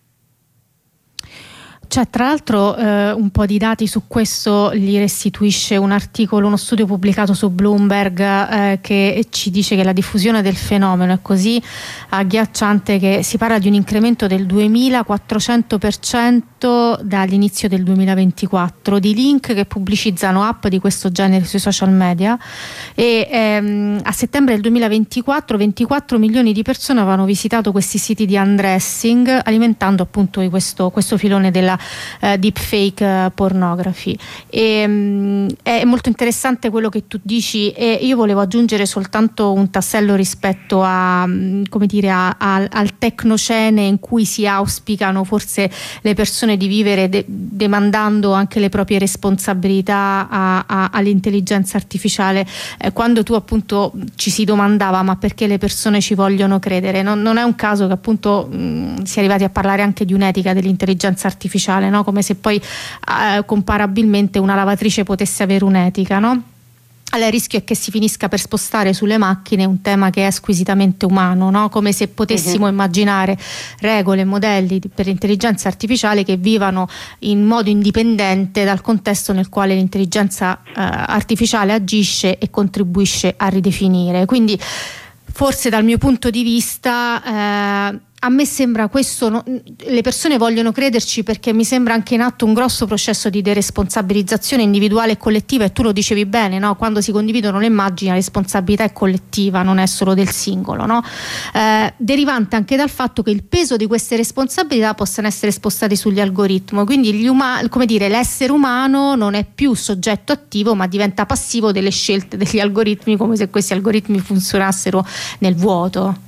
Cioè, tra l'altro eh, un po' di dati su questo li restituisce un articolo, uno studio pubblicato su Bloomberg eh, che ci dice che la diffusione del fenomeno è così agghiacciante che si parla di un incremento del duemilaquattrocento per cento dall'inizio del duemilaventiquattro di link che pubblicizzano app di questo genere sui social media, e ehm, a settembre del duemilaventiquattro ventiquattro milioni di persone avevano visitato questi siti di undressing, alimentando appunto questo, questo filone della Uh, deepfake uh, pornography. E, um, è molto interessante quello che tu dici, e io volevo aggiungere soltanto un tassello rispetto a, um, come dire, a, a, al tecnocene in cui si auspicano forse le persone di vivere de- demandando anche le proprie responsabilità a, a, all'intelligenza artificiale, eh, quando tu appunto ci si domandava ma perché le persone ci vogliono credere. Non, non è un caso che appunto mh, si è arrivati a parlare anche di un'etica dell'intelligenza artificiale, no? Come se poi eh, comparabilmente una lavatrice potesse avere un'etica, no? Allora, il rischio è che si finisca per spostare sulle macchine un tema che è squisitamente umano, no? Come se potessimo uh-huh. immaginare regole e modelli di, per l'intelligenza artificiale che vivano in modo indipendente dal contesto nel quale l'intelligenza eh, artificiale agisce e contribuisce a ridefinire. Quindi forse dal mio punto di vista eh, a me sembra questo, no, le persone vogliono crederci perché mi sembra anche in atto un grosso processo di deresponsabilizzazione individuale e collettiva, e tu lo dicevi bene, no? Quando si condividono le immagini la responsabilità è collettiva, non è solo del singolo, no? Eh, derivante anche dal fatto che il peso di queste responsabilità possano essere spostati sugli algoritmi, quindi gli uma- come dire, l'essere umano non è più soggetto attivo ma diventa passivo delle scelte degli algoritmi, come se questi algoritmi funzionassero nel vuoto.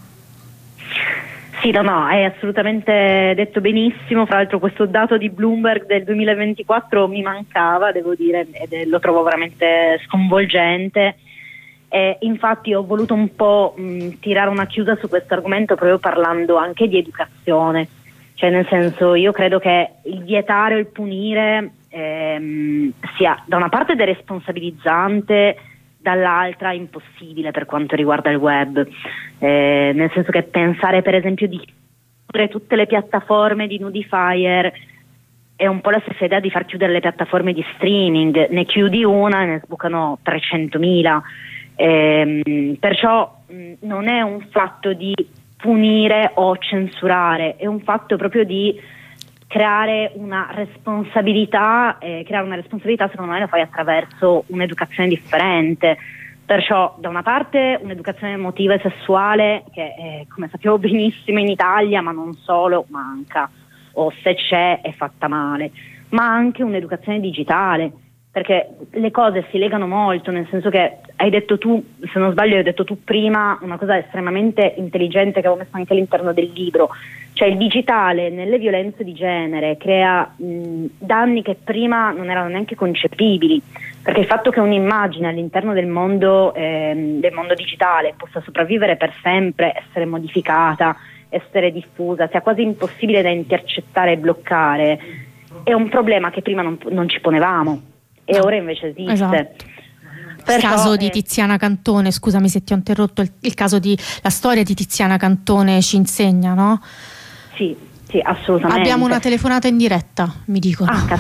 Sì, no, no, hai assolutamente detto benissimo. Fra l'altro questo dato di Bloomberg del duemilaventiquattro mi mancava, devo dire, ed lo trovo veramente sconvolgente. E infatti ho voluto un po' mh, tirare una chiusa su questo argomento proprio parlando anche di educazione. Cioè, nel senso, io credo che il vietare o il punire ehm, sia da una parte deresponsabilizzante, dall'altra impossibile per quanto riguarda il web, eh, nel senso che pensare per esempio di chiudere tutte le piattaforme di Nudifier è un po' la stessa idea di far chiudere le piattaforme di streaming, ne chiudi una e ne sbucano trecentomila, eh, perciò mh, non è un fatto di punire o censurare, è un fatto proprio di creare una responsabilità, eh, creare una responsabilità secondo me lo fai attraverso un'educazione differente, perciò da una parte un'educazione emotiva e sessuale che eh, come sappiamo benissimo in Italia, ma non solo, manca, o se c'è è fatta male, ma anche un'educazione digitale, perché le cose si legano molto, nel senso che hai detto tu, se non sbaglio hai detto tu prima una cosa estremamente intelligente che avevo messo anche all'interno del libro, cioè il digitale nelle violenze di genere crea mh, danni che prima non erano neanche concepibili, perché il fatto che un'immagine all'interno del mondo, ehm, del mondo digitale possa sopravvivere per sempre, essere modificata, essere diffusa, sia quasi impossibile da intercettare e bloccare, è un problema che prima non, non ci ponevamo. E ora invece esiste. Esatto. il caso di Tiziana Cantone, scusami se ti ho interrotto, il, il caso di la storia di Tiziana Cantone ci insegna, no? Sì, sì, assolutamente. Abbiamo una telefonata in diretta, mi dicono. Ah,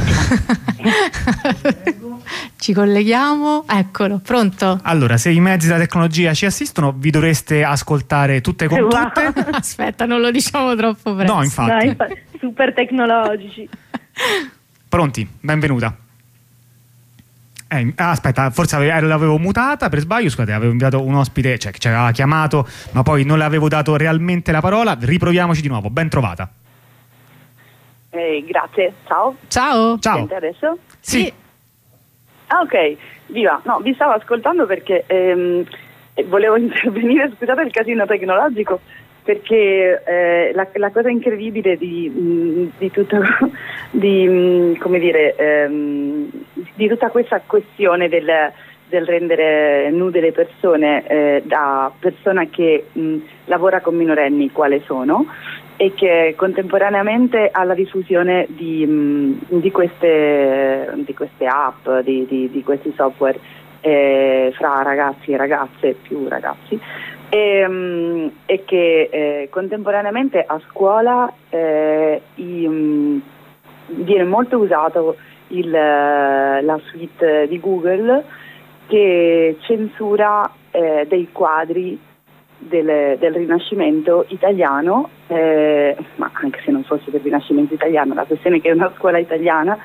ci colleghiamo, eccolo, pronto? Allora, se i mezzi della tecnologia ci assistono, vi dovreste ascoltare tutte con Wow. tutte. Aspetta, non lo diciamo troppo presto. No, infatti. No, infa- super tecnologici. Pronti, benvenuta. Eh, ah, aspetta, forse ave- l'avevo mutata per sbaglio, scusate, avevo inviato un ospite, cioè che ci aveva chiamato, ma poi non le avevo dato realmente la parola. Riproviamoci di nuovo, ben trovata. Eh, grazie, ciao. Ciao. Ciao. Sente adesso? Sì. Ah, ok, viva. No, vi stavo ascoltando perché ehm, volevo intervenire, scusate il casino tecnologico, perché eh, la, la cosa incredibile di, mh, di tutto, di, mh, come dire, ehm, di tutta questa questione del, del rendere nude le persone eh, da persona che mh, lavora con minorenni, quale sono, e che contemporaneamente alla diffusione di, mh, di, queste, di queste app, di, di, di questi software eh, fra ragazzi e ragazze, più ragazzi, e, mh, e che eh, contemporaneamente a scuola eh, i, mh, viene molto usato il, la suite di Google che censura eh, dei quadri Del, del Rinascimento italiano, eh, ma anche se non fosse del Rinascimento italiano, la questione è che è una scuola italiana,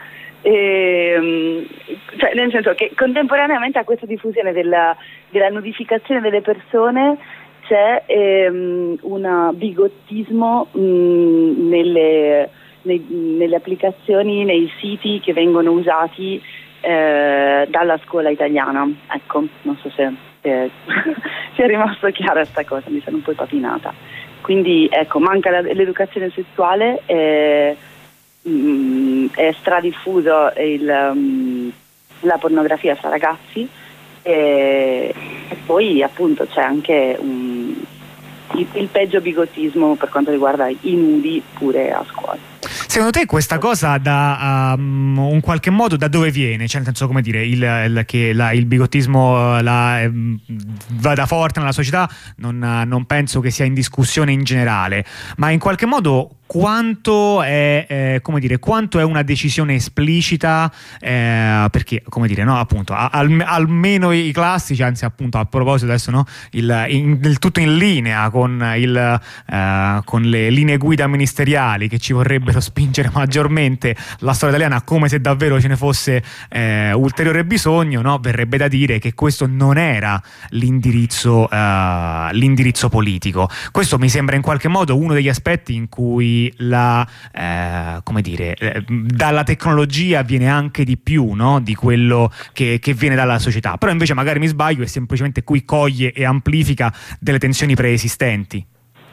eh, cioè nel senso che contemporaneamente a questa diffusione della, della nudificazione delle persone c'è ehm, un bigottismo mh, nelle, nei, nelle applicazioni, nei siti che vengono usati eh, dalla scuola italiana. Ecco, non so se Eh, ci è rimasto chiara sta cosa, mi sono un po' papinata. Quindi ecco, manca la, l'educazione sessuale, eh, mh, è stradiffuso il, um, la pornografia fra ragazzi eh, e poi appunto c'è anche um, il, il peggio bigottismo per quanto riguarda i nudi pure a scuola. Secondo te questa cosa da um, un qualche modo da dove viene? Cioè nel senso, come dire, il, il, che la, il bigottismo la, um, vada forte nella società non, non penso che sia in discussione in generale, ma in qualche modo quanto è, eh, come dire, quanto è una decisione esplicita, eh, perché come dire, no, appunto al, almeno i classici, anzi appunto a proposito adesso, no, il, in, il tutto in linea con, il, eh, con le linee guida ministeriali che ci vorrebbero spingere maggiormente la storia italiana, come se davvero ce ne fosse eh, ulteriore bisogno, no? Verrebbe da dire che questo non era l'indirizzo, eh, l'indirizzo politico. Questo mi sembra in qualche modo uno degli aspetti in cui la eh, come dire eh, dalla tecnologia viene anche di più, no? Di quello che, che viene dalla società, però invece magari mi sbaglio e semplicemente qui coglie e amplifica delle tensioni preesistenti.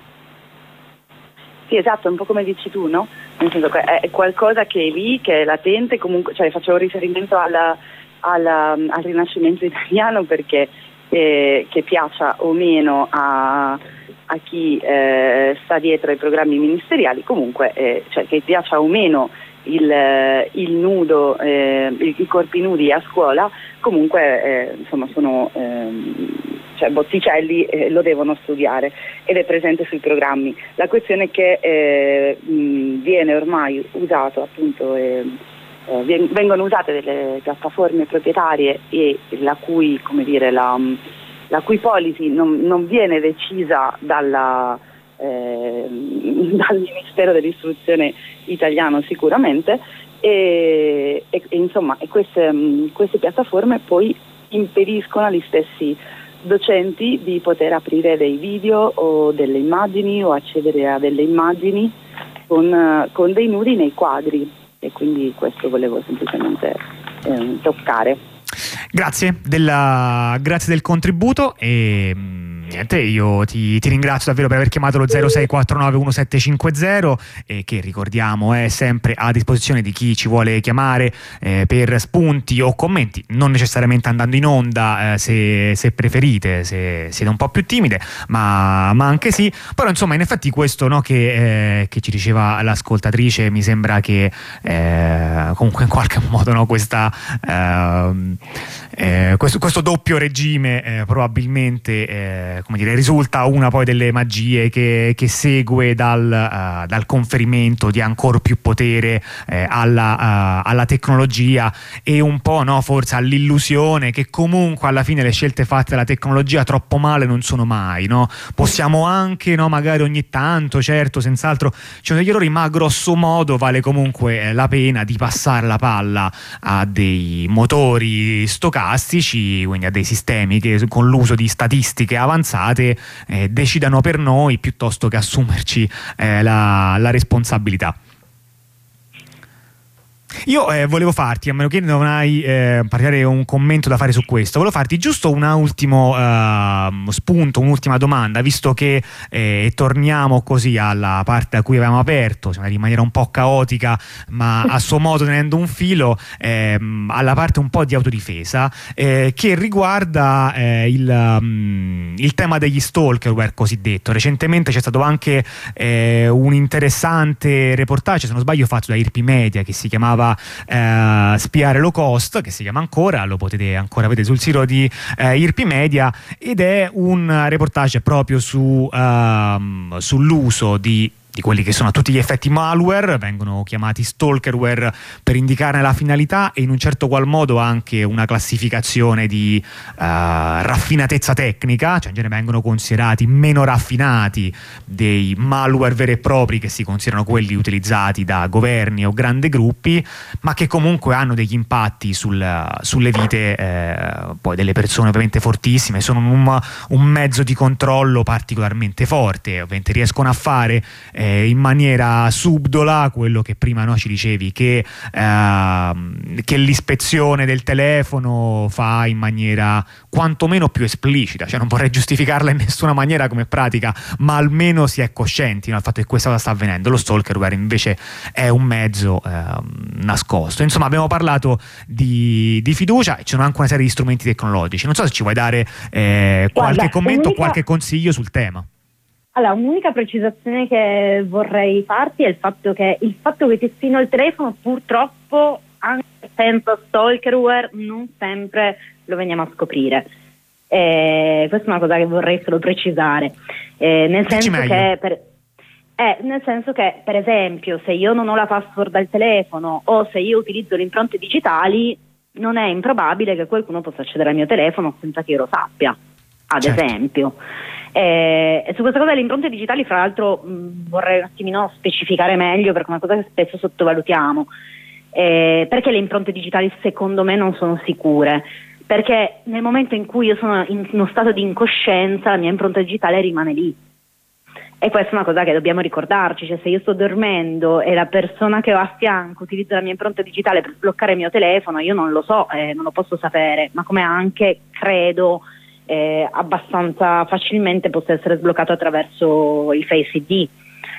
Sì, esatto, un po' come dici tu, no? Nel senso che è qualcosa che è lì, che è latente, comunque, cioè facevo riferimento alla, alla, al Rinascimento italiano perché eh, che piaccia o meno a, a chi eh, sta dietro ai programmi ministeriali, comunque eh, cioè che piaccia o meno il, il nudo, eh, i, i corpi nudi a scuola, comunque eh, insomma sono eh, cioè Botticelli eh, lo devono studiare ed è presente sui programmi. La questione è che eh, mh, viene ormai usato appunto eh, eh, vengono usate delle piattaforme proprietarie e la cui, come dire, la, la cui policy non, non viene decisa dalla, eh, dal Ministero dell'Istruzione italiano sicuramente e, e, e insomma e queste, queste piattaforme poi impediscono agli stessi docenti di poter aprire dei video o delle immagini o accedere a delle immagini con, con dei nudi nei quadri, e quindi questo volevo semplicemente eh, toccare. Grazie, della, grazie del contributo e Niente, io ti, ti ringrazio davvero per aver chiamato lo zero sei quattro nove uno sette cinque zero, eh, che ricordiamo è sempre a disposizione di chi ci vuole chiamare eh, per spunti o commenti, non necessariamente andando in onda, eh, se, se preferite, se siete un po' più timide, ma, ma anche sì. Però insomma, in effetti questo, no, che, eh, che ci diceva l'ascoltatrice, mi sembra che eh, comunque in qualche modo, no, questa, eh, eh, questo, questo doppio regime eh, probabilmente eh, come dire, risulta una poi delle magie che, che segue dal, uh, dal conferimento di ancor più potere eh, alla, uh, alla tecnologia, e un po', no, forse all'illusione che comunque alla fine le scelte fatte dalla tecnologia troppo male non sono mai, no? Possiamo anche, no, magari ogni tanto, certo, senz'altro ci sono degli errori, ma grosso modo vale comunque eh, la pena di passare la palla a dei motori stocastici, quindi a dei sistemi che con l'uso di statistiche avanzate eh, decidano per noi piuttosto che assumerci eh, la, la responsabilità. Io eh, volevo farti, a meno che non hai eh, particolare un commento da fare su questo, volevo farti giusto un ultimo uh, spunto, un'ultima domanda, visto che eh, torniamo così alla parte da cui avevamo aperto, in maniera un po' caotica, ma a suo modo tenendo un filo, eh, alla parte un po' di autodifesa, eh, che riguarda eh, il, um, il tema degli stalkerware cosiddetto. Recentemente c'è stato anche eh, un interessante reportage, se non sbaglio, fatto da I R P Media, che si chiamava Eh, Spiare Low Cost, che si chiama ancora, lo potete ancora vedere sul sito di eh, I R P Media, ed è un reportage proprio su, uh, sull'uso di di quelli che sono a tutti gli effetti malware, vengono chiamati stalkerware per indicarne la finalità, e in un certo qual modo anche una classificazione di uh, raffinatezza tecnica, cioè in genere vengono considerati meno raffinati dei malware veri e propri, che si considerano quelli utilizzati da governi o grandi gruppi, ma che comunque hanno degli impatti sul, sulle vite eh, poi delle persone ovviamente fortissime, sono un, un mezzo di controllo particolarmente forte, ovviamente riescono a fare Eh, in maniera subdola quello che prima, no, ci dicevi, che, eh, che l'ispezione del telefono fa in maniera quantomeno più esplicita, cioè non vorrei giustificarla in nessuna maniera come pratica, ma almeno si è coscienti, no, del fatto che questa cosa sta avvenendo. Lo stalkerware invece è un mezzo eh, nascosto. Insomma, abbiamo parlato di, di fiducia, e ci sono anche una serie di strumenti tecnologici. Non so se ci vuoi dare eh, qualche Guarda, commento o unica... qualche consiglio sul tema. Allora, un'unica precisazione che vorrei farti è il fatto che il fatto che ti spino il telefono, purtroppo, anche senza stalkerware, non sempre lo veniamo a scoprire. Eh, questa è una cosa che vorrei solo precisare. Eh, nel senso che per, eh, nel senso che, per esempio, se io non ho la password al telefono o se io utilizzo le impronte digitali, non è improbabile che qualcuno possa accedere al mio telefono senza che io lo sappia, ad certo. esempio. Eh, e su questa cosa delle impronte digitali, fra l'altro, mh, vorrei un attimino specificare meglio, perché è una cosa che spesso sottovalutiamo. Eh, perché le impronte digitali secondo me non sono sicure? Perché nel momento in cui io sono in uno stato di incoscienza, la mia impronta digitale rimane lì. E questa è una cosa che dobbiamo ricordarci, cioè se io sto dormendo e la persona che ho a fianco utilizza la mia impronta digitale per bloccare il mio telefono, io non lo so, eh, non lo posso sapere, ma come anche credo Eh, abbastanza facilmente possa essere sbloccato attraverso il Face I D,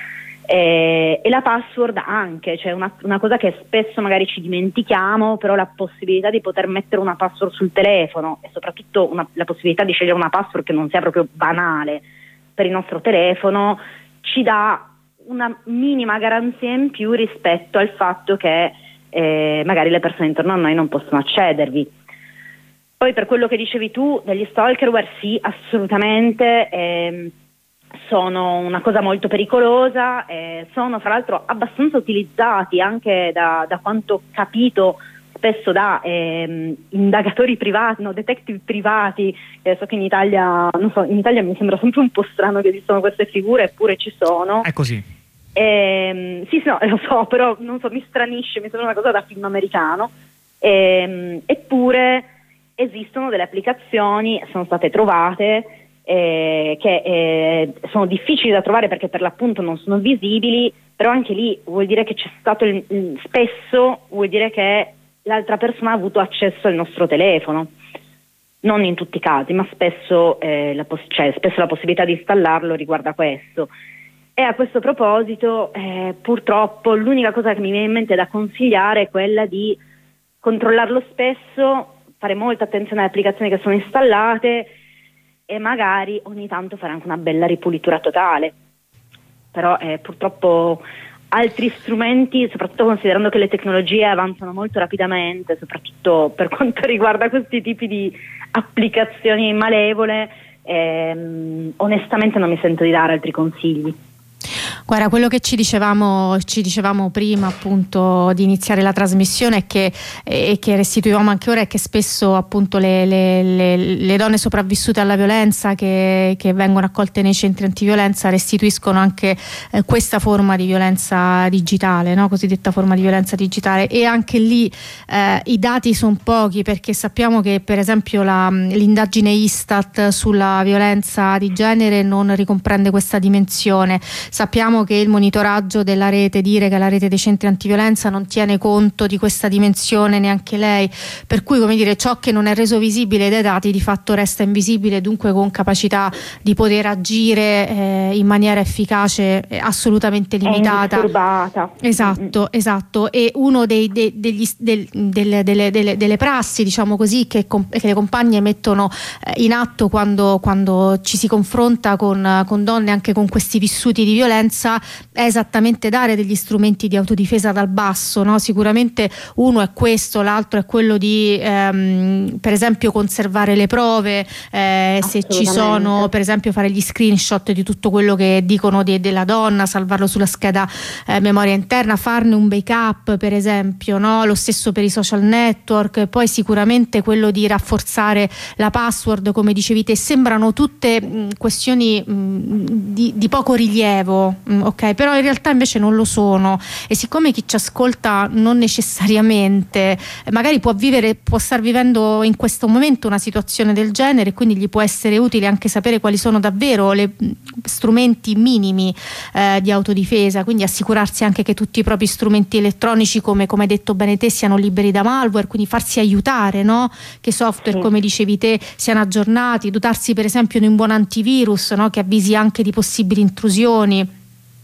eh, e la password anche, cioè una, una cosa che spesso magari ci dimentichiamo, però la possibilità di poter mettere una password sul telefono, e soprattutto una, la possibilità di scegliere una password che non sia proprio banale per il nostro telefono, ci dà una minima garanzia in più rispetto al fatto che eh, magari le persone intorno a noi non possono accedervi. Poi, per quello che dicevi tu degli stalkerware, sì, assolutamente, ehm, sono una cosa molto pericolosa, eh, sono fra l'altro abbastanza utilizzati anche da, da quanto ho capito spesso da ehm, indagatori privati, no, detective privati. Eh, so che in Italia, non so, in Italia mi sembra sempre un po' strano che esistono queste figure, eppure ci sono. È così. Ehm, sì, sì, no, lo so, però non so, mi stranisce, mi sembra una cosa da film americano. Ehm, eppure esistono delle applicazioni, sono state trovate, eh, che eh, sono difficili da trovare perché per l'appunto non sono visibili, però anche lì vuol dire che c'è stato il, il, spesso vuol dire che l'altra persona ha avuto accesso al nostro telefono. non in tutti i casi, ma spesso, eh, la poss- cioè, spesso la possibilità di installarlo riguarda questo. E a questo proposito, eh, purtroppo, l'unica cosa che mi viene in mente da consigliare è quella di controllarlo spesso, fare molta attenzione alle applicazioni che sono installate e magari ogni tanto fare anche una bella ripulitura totale. Però eh, purtroppo altri strumenti, soprattutto considerando che le tecnologie avanzano molto rapidamente, soprattutto per quanto riguarda questi tipi di applicazioni malevole, ehm, onestamente non mi sento di dare altri consigli. Guarda, quello che ci dicevamo, ci dicevamo prima appunto di iniziare la trasmissione è che, e che restituivamo anche ora, è che spesso appunto le, le, le, le donne sopravvissute alla violenza che, che vengono accolte nei centri antiviolenza restituiscono anche eh, questa forma di violenza digitale, no? Cosiddetta forma di violenza digitale, e anche lì eh, i dati sono pochi, perché sappiamo che per esempio la, l'indagine Istat sulla violenza di genere non ricomprende questa dimensione. Sappiamo che il monitoraggio della rete, dire che la rete dei centri antiviolenza non tiene conto di questa dimensione neanche lei, per cui, come dire, ciò che non è reso visibile dai dati di fatto resta invisibile, dunque con capacità di poter agire eh, in maniera efficace eh, assolutamente limitata. È indisturbata. Esatto, esatto. E uno dei, dei, degli, del, delle, delle, delle, delle prassi, diciamo così, che, che le compagne mettono eh, in atto quando, quando ci si confronta con, con donne anche con questi vissuti di violenza, è esattamente dare degli strumenti di autodifesa dal basso, no? Sicuramente uno è questo, l'altro è quello di ehm, per esempio conservare le prove, eh, se ci sono, per esempio fare gli screenshot di tutto quello che dicono de- della donna, salvarlo sulla scheda eh, memoria interna, farne un backup per esempio, no? Lo stesso per i social network. Poi sicuramente quello di rafforzare la password, come dicevi te. Sembrano tutte mh, questioni mh, di, di poco rilievo, ok, però in realtà invece non lo sono, e siccome chi ci ascolta non necessariamente magari può vivere, può star vivendo in questo momento una situazione del genere, quindi gli può essere utile anche sapere quali sono davvero le strumenti minimi eh, di autodifesa, quindi assicurarsi anche che tutti i propri strumenti elettronici, come, come hai detto bene te, siano liberi da malware, quindi farsi aiutare, no? Che i software, come dicevi te, siano aggiornati, dotarsi per esempio di un buon antivirus, no? Che avvisi anche di possibili intrusioni.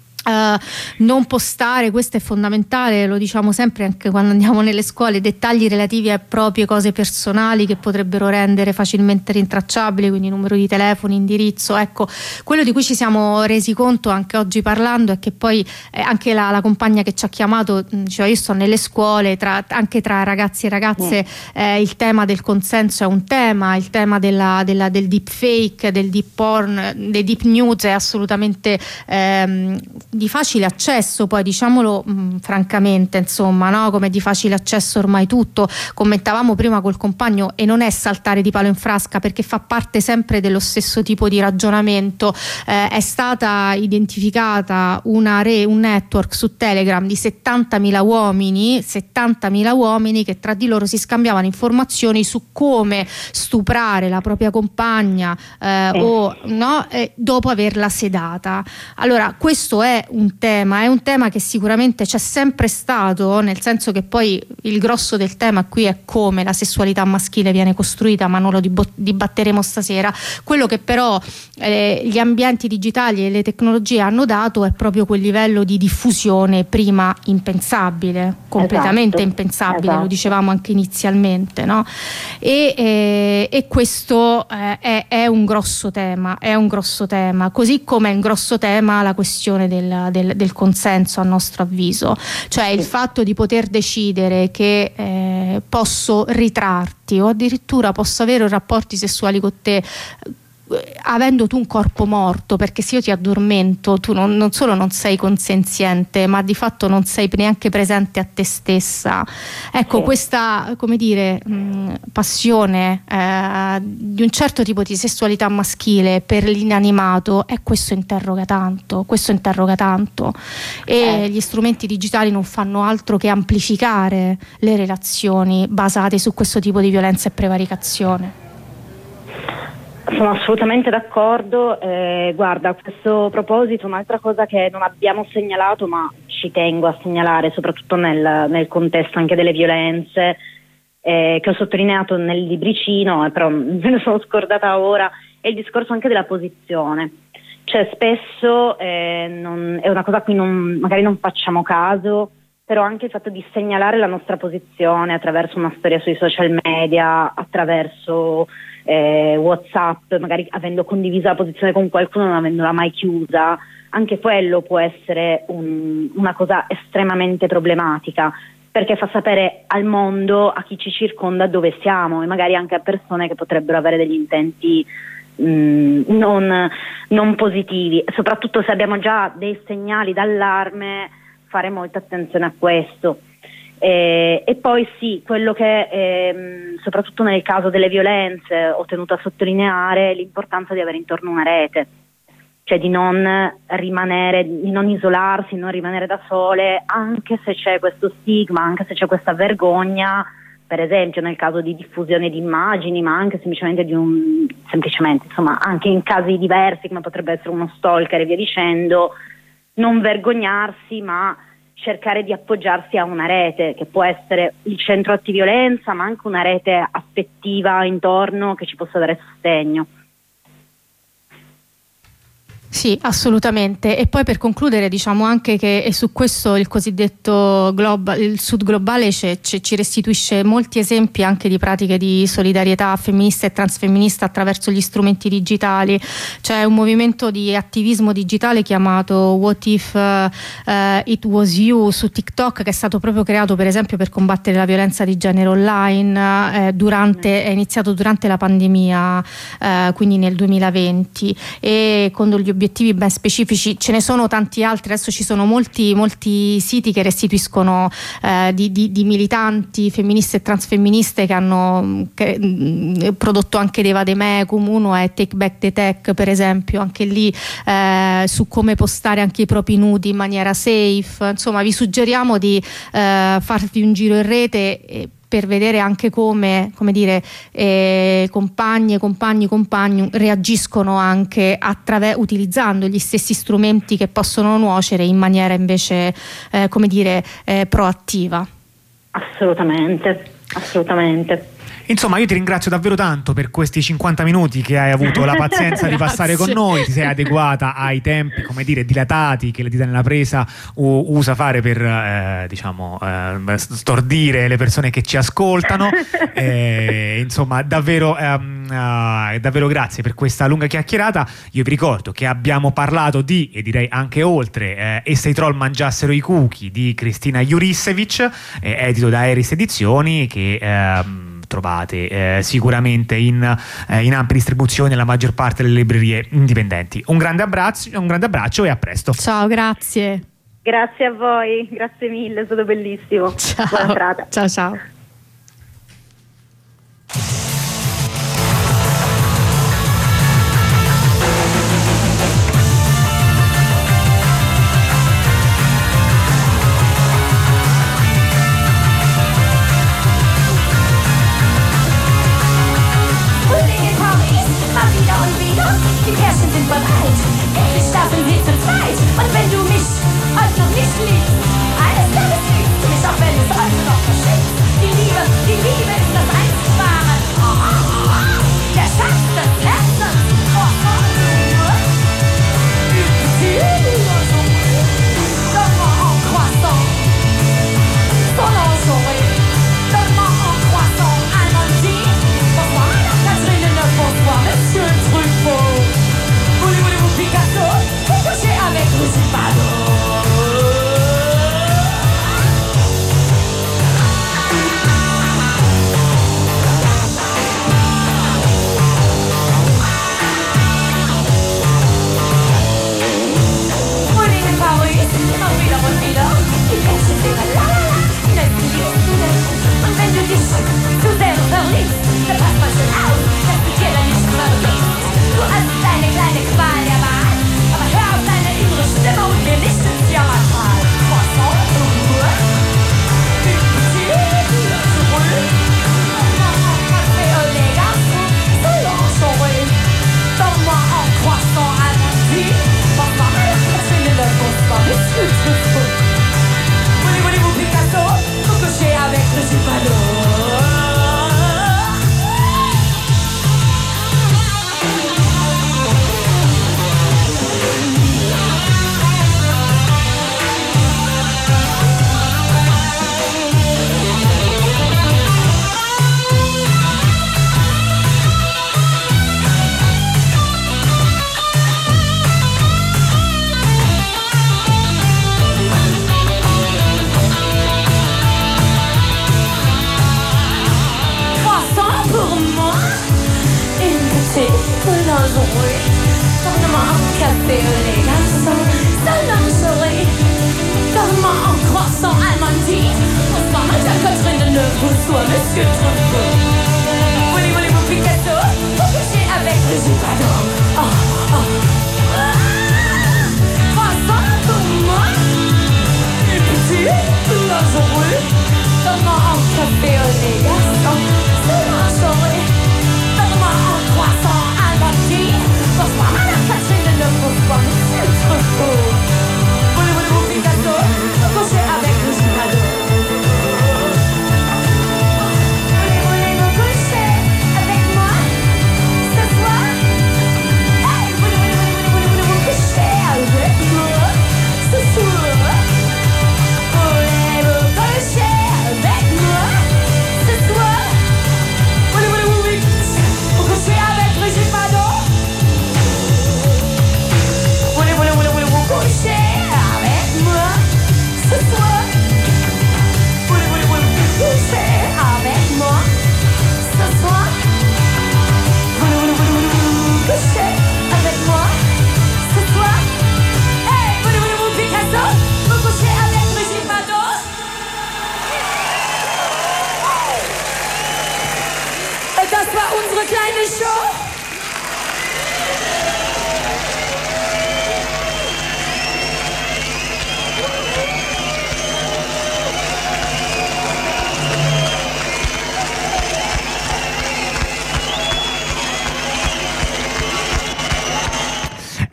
Uh, non postare, questo è fondamentale, lo diciamo sempre anche quando andiamo nelle scuole, dettagli relativi a proprie cose personali che potrebbero rendere facilmente rintracciabili, quindi numero di telefono, indirizzo. Ecco, quello di cui ci siamo resi conto anche oggi parlando è che poi eh, anche la, la compagna che ci ha chiamato diceva: io sto nelle scuole, tra, anche tra ragazzi e ragazze eh, il tema del consenso è un tema, il tema della, della, del deepfake, del deep porn, dei deep news è assolutamente ehm, di facile accesso, poi diciamolo mh, francamente, insomma, no? Come di facile accesso ormai tutto. Commentavamo prima col compagno, e non è saltare di palo in frasca, perché fa parte sempre dello stesso tipo di ragionamento. Eh, è stata identificata una re, un network su Telegram di settantamila uomini, settantamila uomini che tra di loro si scambiavano informazioni su come stuprare la propria compagna eh, eh. o no, eh, dopo averla sedata. Allora, questo è un tema, è un tema che sicuramente c'è sempre stato, nel senso che poi il grosso del tema qui è come la sessualità maschile viene costruita, ma non lo dibatteremo stasera. Quello che però eh, gli ambienti digitali e le tecnologie hanno dato è proprio quel livello di diffusione prima impensabile, completamente esatto, impensabile, esatto. Lo dicevamo anche inizialmente, no? E, e, e questo eh, è, è un grosso tema, è un grosso tema, così come è un grosso tema la questione del Del, del consenso, a nostro avviso, cioè il fatto di poter decidere che eh, posso ritrarti o addirittura posso avere rapporti sessuali con te avendo tu un corpo morto, perché se io ti addormento tu non, non solo non sei consenziente, ma di fatto non sei neanche presente a te stessa. Ecco, sì. Questa, come dire, mh, passione eh, di un certo tipo di sessualità maschile per l'inanimato, e questo interroga tanto, questo interroga tanto e eh. gli strumenti digitali non fanno altro che amplificare le relazioni basate su questo tipo di violenza e prevaricazione. Sono assolutamente d'accordo. Eh, guarda, a questo proposito un'altra cosa che non abbiamo segnalato, ma ci tengo a segnalare soprattutto nel, nel contesto anche delle violenze, eh, che ho sottolineato nel libricino, eh, però me ne sono scordata ora, è il discorso anche della posizione. Cioè spesso eh, non, è una cosa a cui non, magari non facciamo caso, però anche il fatto di segnalare la nostra posizione attraverso una storia sui social media, attraverso eh, WhatsApp, magari avendo condiviso la posizione con qualcuno, non avendola mai chiusa, anche quello può essere un, una cosa estremamente problematica, perché fa sapere al mondo, a chi ci circonda, dove siamo, e magari anche a persone che potrebbero avere degli intenti mh, non, non positivi. Soprattutto se abbiamo già dei segnali d'allarme, fare molta attenzione a questo. Eh, e poi sì, quello che ehm, soprattutto nel caso delle violenze ho tenuto a sottolineare l'importanza di avere intorno una rete, cioè di non rimanere, di non isolarsi, non rimanere da sole, anche se c'è questo stigma, anche se c'è questa vergogna, per esempio nel caso di diffusione di immagini, ma anche semplicemente di un semplicemente, insomma, anche in casi diversi come potrebbe essere uno stalker e via dicendo, non vergognarsi, ma cercare di appoggiarsi a una rete che può essere il centro antiviolenza, ma anche una rete affettiva intorno che ci possa dare sostegno. Sì, assolutamente. E poi per concludere diciamo anche che e su questo il cosiddetto global, il Sud globale ci, ci restituisce molti esempi anche di pratiche di solidarietà femminista e transfemminista attraverso gli strumenti digitali. C'è un movimento di attivismo digitale chiamato What If uh, It Was You su TikTok, che è stato proprio creato per esempio per combattere la violenza di genere online, eh, durante, è iniziato durante la pandemia, eh, quindi nel duemilaventi, e con gli obiettivi ben specifici. Ce ne sono tanti altri, adesso ci sono molti, molti siti che restituiscono eh, di, di, di militanti femministe e transfemministe che hanno che, mh, prodotto anche dei vademecum. Uno è Take Back the Tech, per esempio, anche lì eh, su come postare anche i propri nudi in maniera safe. Insomma, vi suggeriamo di eh, farvi un giro in rete e per vedere anche come, come dire, eh, compagne, compagni, compagni reagiscono anche attraver- utilizzando gli stessi strumenti che possono nuocere in maniera invece, eh, come dire, eh, proattiva. Assolutamente, assolutamente. Insomma, io ti ringrazio davvero tanto per questi cinquanta minuti che hai avuto la pazienza di passare con noi, ti sei adeguata ai tempi, come dire, dilatati che le dita nella presa u- usa fare per, eh, diciamo, eh, stordire le persone che ci ascoltano. Eh, insomma, davvero, ehm, uh, davvero grazie per questa lunga chiacchierata. Io vi ricordo che abbiamo parlato di, e direi anche oltre, eh, E se i troll mangiassero i cookie di Cristina Jurisevic, eh, edito da Eris Edizioni, che ehm, trovate eh, sicuramente in, eh, in ampia distribuzione nella maggior parte delle librerie indipendenti. Un grande abbraccio, un grande abbraccio e a presto. Ciao, grazie. Grazie a voi, grazie mille, è stato bellissimo. Ciao. Buona serata. Ciao ciao. Die Pärchen sind bereit, endlich Staffel wir zu zweit. Und wenn du mich heute noch nicht liebst, eines Tages liebst du mich, auch wenn es heute noch verschenkt. Die Liebe, die Liebe ist das einzig Wahre. Oh, oh, oh, oh. Der Schatz des Herzens. Oh, oh, oh. Donne-moi un croissant, sans l'enjouer. Donne-moi un croissant, Amandine. Bonsoir, Madame Catherine Deneuve, bonsoir, Monsieur Truffaut. Voulez-vous Picasso, vous couchez avec Lucy Ballot.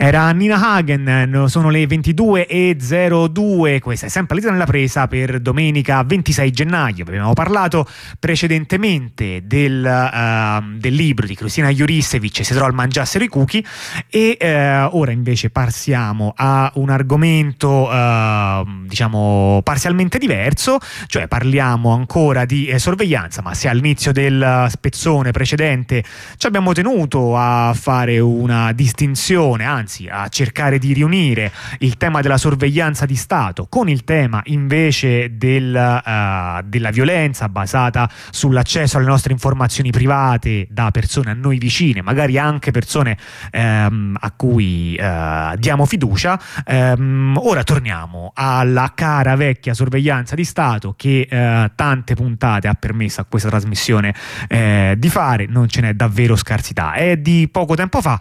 Era Nina Hagen, sono le ventidue e zero due, questa è sempre l'Italia nella presa per domenica ventisei gennaio. Abbiamo parlato precedentemente del, uh, del libro di Kristina Jurisevic, Se troll mangiassero i cookie, e uh, ora invece passiamo a un argomento uh, diciamo parzialmente diverso, cioè parliamo ancora di eh, sorveglianza, ma se all'inizio del spezzone precedente ci abbiamo tenuto a fare una distinzione, anzi a cercare di riunire il tema della sorveglianza di Stato con il tema invece del, uh, della violenza basata sull'accesso alle nostre informazioni private da persone a noi vicine, magari anche persone um, a cui uh, diamo fiducia. Um, ora torniamo alla cara vecchia sorveglianza di Stato che uh, tante puntate ha permesso a questa trasmissione uh, di fare, non ce n'è davvero scarsità. È di poco tempo fa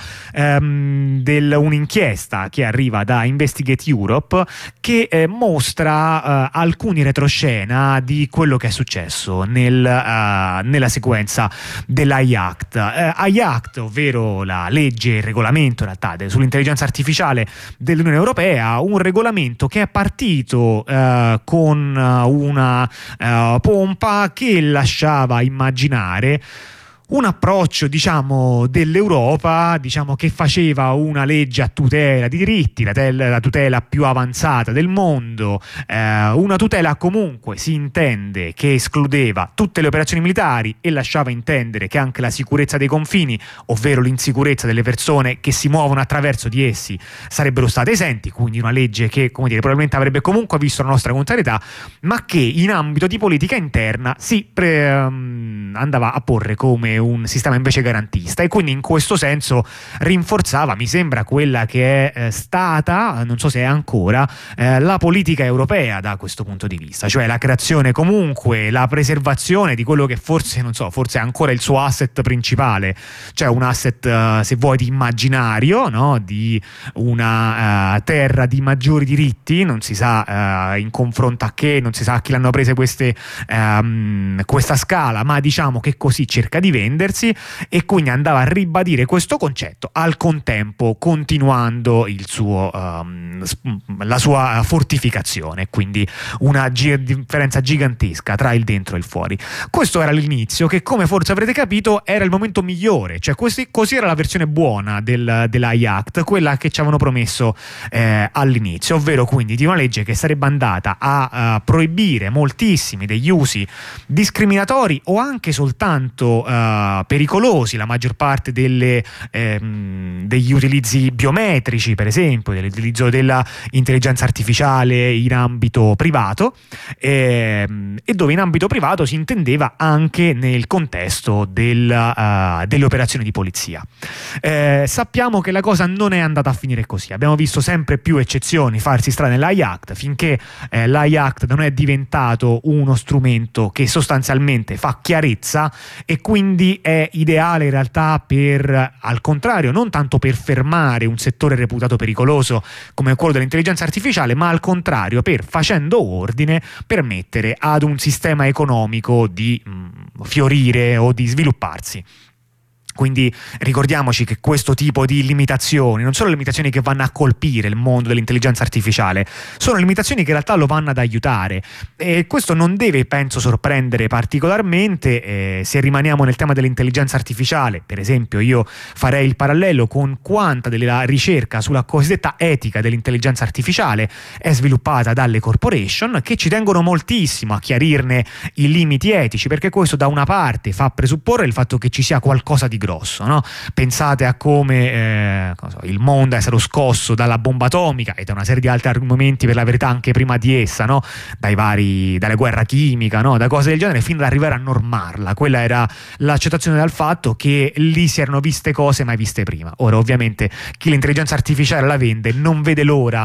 um, del un'inchiesta che arriva da Investigate Europe che eh, mostra eh, alcuni retroscena di quello che è successo nel, uh, nella sequenza dell'A I Act. Eh, A I Act, ovvero la legge, il regolamento in realtà de- sull'intelligenza artificiale dell'Unione Europea, un regolamento che è partito eh, con una eh, pompa che lasciava immaginare un approccio, diciamo, dell'Europa, diciamo, che faceva una legge a tutela di diritti, la, tel- la tutela più avanzata del mondo, eh, una tutela comunque si intende che escludeva tutte le operazioni militari e lasciava intendere che anche la sicurezza dei confini, ovvero l'insicurezza delle persone che si muovono attraverso di essi, sarebbero state esenti, quindi una legge che, come dire, probabilmente avrebbe comunque visto la nostra contrarietà, ma che in ambito di politica interna si pre- um, andava a porre come un sistema invece garantista, e quindi in questo senso rinforzava, mi sembra, quella che è eh, stata, non so se è ancora, eh, la politica europea da questo punto di vista, cioè la creazione, comunque la preservazione di quello che forse, non so, forse è ancora il suo asset principale, cioè un asset, uh, se vuoi, di immaginario, no? Di una uh, terra di maggiori diritti, non si sa uh, in confronto a che, non si sa a chi l'hanno prese queste, um, questa scala, ma diciamo che così cerca di vendersi, e quindi andava a ribadire questo concetto, al contempo continuando il suo, um, la sua fortificazione, quindi una gi- differenza gigantesca tra il dentro e il fuori. Questo era l'inizio, che, come forse avrete capito, era il momento migliore, cioè questi, così era la versione buona del, dell'A I Act, quella che ci avevano promesso eh, all'inizio, ovvero quindi di una legge che sarebbe andata a, a proibire moltissimi degli usi discriminatori o anche soltanto uh, pericolosi, la maggior parte delle, ehm, degli utilizzi biometrici, per esempio, dell'utilizzo della intelligenza artificiale in ambito privato, ehm, e dove in ambito privato si intendeva anche nel contesto del, uh, delle operazioni di polizia. Eh, sappiamo che la cosa non è andata a finire così, abbiamo visto sempre più eccezioni farsi strada nell'A I Act, finché eh, l'A I Act non è diventato uno strumento che sostanzialmente fa chiarezza, e quindi è ideale in realtà per, al contrario, non tanto per fermare un settore reputato pericoloso come quello dell'intelligenza artificiale, ma al contrario per, facendo ordine, permettere ad un sistema economico di mh, fiorire o di svilupparsi. Quindi ricordiamoci che questo tipo di limitazioni non sono limitazioni che vanno a colpire il mondo dell'intelligenza artificiale, sono limitazioni che in realtà lo vanno ad aiutare, e questo non deve, penso, sorprendere particolarmente. Eh, se rimaniamo nel tema dell'intelligenza artificiale, per esempio, io farei il parallelo con quanta della ricerca sulla cosiddetta etica dell'intelligenza artificiale è sviluppata dalle corporation, che ci tengono moltissimo a chiarirne i limiti etici, perché questo da una parte fa presupporre il fatto che ci sia qualcosa di grosso, no? Pensate a come eh, so, il mondo è stato scosso dalla bomba atomica e da una serie di altri argomenti, per la verità anche prima di essa, no? Dai vari, dalle guerra chimica, no? Da cose del genere, fino ad arrivare a normarla. Quella era l'accettazione dal fatto che lì si erano viste cose mai viste prima. Ora, ovviamente, chi l'intelligenza artificiale la vende non vede l'ora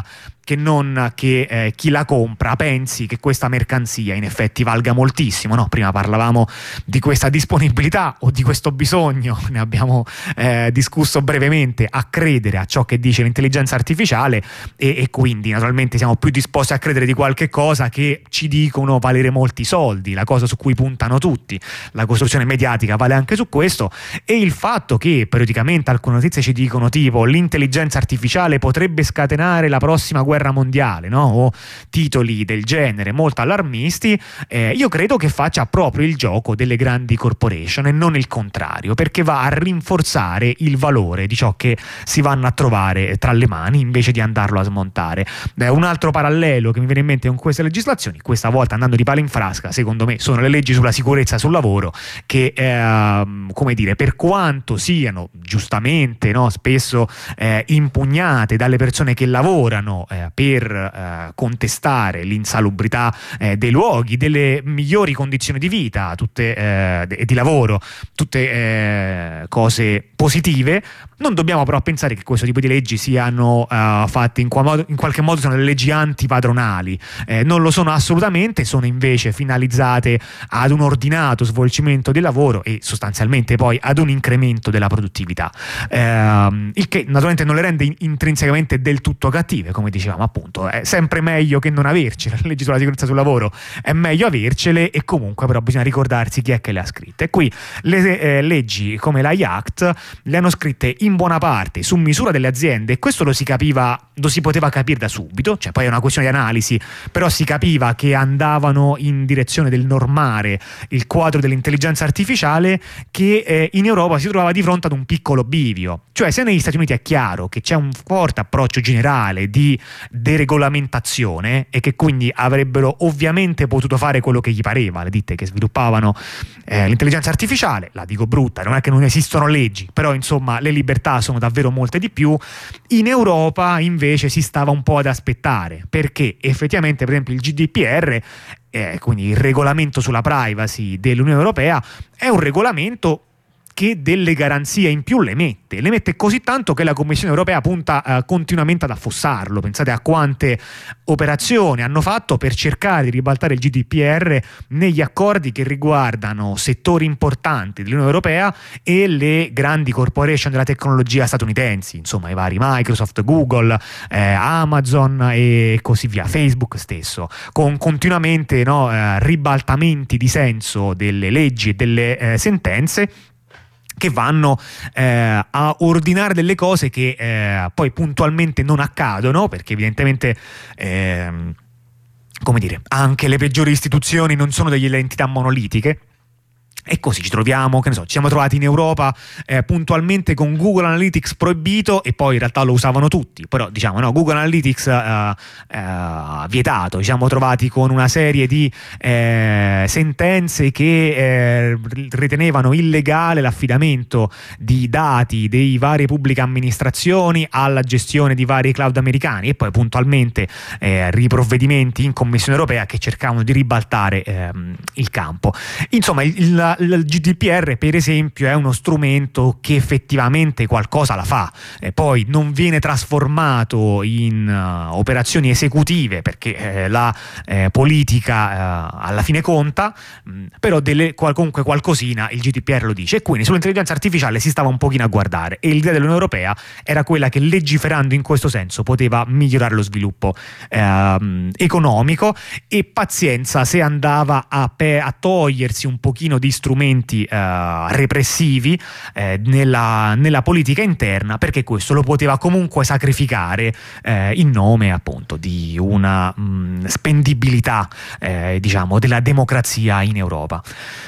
che non che eh, chi la compra pensi che questa mercanzia in effetti valga moltissimo, no? Prima parlavamo di questa disponibilità o di questo bisogno, ne abbiamo eh, discusso brevemente, a credere a ciò che dice l'intelligenza artificiale e, e quindi naturalmente siamo più disposti a credere di qualche cosa che ci dicono valere molti soldi, la cosa su cui puntano tutti. La costruzione mediatica vale anche su questo, e il fatto che periodicamente alcune notizie ci dicono tipo l'intelligenza artificiale potrebbe scatenare la prossima guerra mondiale, no? O titoli del genere molto allarmisti, eh, io credo che faccia proprio il gioco delle grandi corporation e non il contrario, perché va a rinforzare il valore di ciò che si vanno a trovare tra le mani invece di andarlo a smontare. Eh, un altro parallelo che mi viene in mente con queste legislazioni, questa volta andando di palo in frasca, secondo me sono le leggi sulla sicurezza sul lavoro che eh, come dire, per quanto siano giustamente, no, spesso eh, impugnate dalle persone che lavorano eh, per eh, contestare l'insalubrità eh, dei luoghi, delle migliori condizioni di vita, tutte eh, e di lavoro, tutte eh, cose positive, non dobbiamo però pensare che questo tipo di leggi siano uh, fatte in, qua- in qualche modo sono delle leggi antipadronali, eh, non lo sono assolutamente, sono invece finalizzate ad un ordinato svolgimento del lavoro e sostanzialmente poi ad un incremento della produttività, eh, il che naturalmente non le rende in- intrinsecamente del tutto cattive, come dicevamo appunto, è sempre meglio che non avercele, le leggi sulla sicurezza sul lavoro è meglio avercele, e comunque però bisogna ricordarsi chi è che le ha scritte, e qui le eh, leggi come l'A I Act le hanno scritte in buona parte su misura delle aziende, e questo lo si capiva, lo si poteva capire da subito, cioè poi è una questione di analisi, però si capiva che andavano in direzione del normare il quadro dell'intelligenza artificiale, che eh, in Europa si trovava di fronte ad un piccolo bivio, cioè se negli Stati Uniti è chiaro che c'è un forte approccio generale di deregolamentazione e che quindi avrebbero ovviamente potuto fare quello che gli pareva le ditte che sviluppavano eh, l'intelligenza artificiale, la dico brutta, non è che non esistono leggi, però insomma le libertà sono davvero molte di più. In Europa invece si stava un po' ad aspettare, perché effettivamente per esempio il G D P R, eh, quindi il regolamento sulla privacy dell'Unione Europea, è un regolamento che delle garanzie in più le mette, le mette così tanto che la Commissione Europea punta eh, continuamente ad affossarlo. Pensate a quante operazioni hanno fatto per cercare di ribaltare il G D P R negli accordi che riguardano settori importanti dell'Unione Europea e le grandi corporation della tecnologia statunitensi, insomma i vari Microsoft, Google, eh, Amazon e così via, Facebook stesso, con continuamente no, eh, ribaltamenti di senso delle leggi e delle eh, sentenze che vanno eh, a ordinare delle cose che eh, poi puntualmente non accadono, perché evidentemente eh, come dire, anche le peggiori istituzioni non sono delle entità monolitiche. E così ci troviamo, che ne so, ci siamo trovati in Europa eh, puntualmente con Google Analytics proibito, e poi in realtà lo usavano tutti, però diciamo no, Google Analytics eh, eh, vietato. Ci siamo trovati con una serie di eh, sentenze che eh, ritenevano illegale l'affidamento di dati dei varie pubbliche amministrazioni alla gestione di vari cloud americani, e poi puntualmente eh, riprovvedimenti in Commissione Europea che cercavano di ribaltare eh, il campo. Insomma il, il il G D P R per esempio è uno strumento che effettivamente qualcosa la fa, eh, poi non viene trasformato in uh, operazioni esecutive perché eh, la eh, politica uh, alla fine conta, mh, però delle, qual, comunque qualcosina il G D P R lo dice, e quindi sull'intelligenza artificiale si stava un pochino a guardare, e l'idea dell'Unione Europea era quella che legiferando in questo senso poteva migliorare lo sviluppo eh, economico, e pazienza se andava a, pe- a togliersi un pochino di strumenti eh, repressivi eh, nella, nella politica interna, perché questo lo poteva comunque sacrificare eh, in nome appunto di una mh, spendibilità eh, diciamo della democrazia in Europa.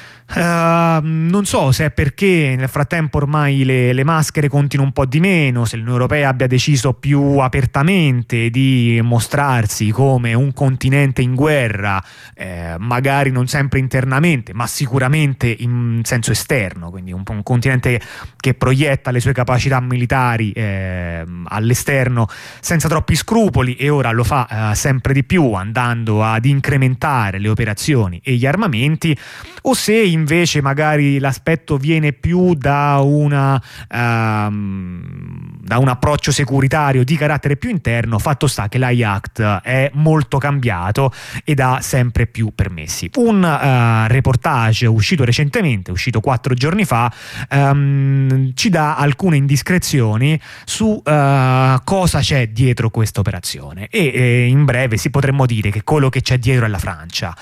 Uh, non so se è perché nel frattempo ormai le, le maschere contino un po' di meno, se l'Unione Europea abbia deciso più apertamente di mostrarsi come un continente in guerra, eh, magari non sempre internamente ma sicuramente in senso esterno, quindi un, un continente che proietta le sue capacità militari eh, all'esterno senza troppi scrupoli, e ora lo fa eh, sempre di più andando ad incrementare le operazioni e gli armamenti, o se invece magari l'aspetto viene più da una um, da un approccio securitario di carattere più interno, fatto sta che l'A I Act è molto cambiato ed ha sempre più permessi. Un uh, reportage uscito recentemente, uscito quattro giorni fa, um, ci dà alcune indiscrezioni su uh, cosa c'è dietro questa operazione e eh, in breve si potremmo dire che quello che c'è dietro è la Francia.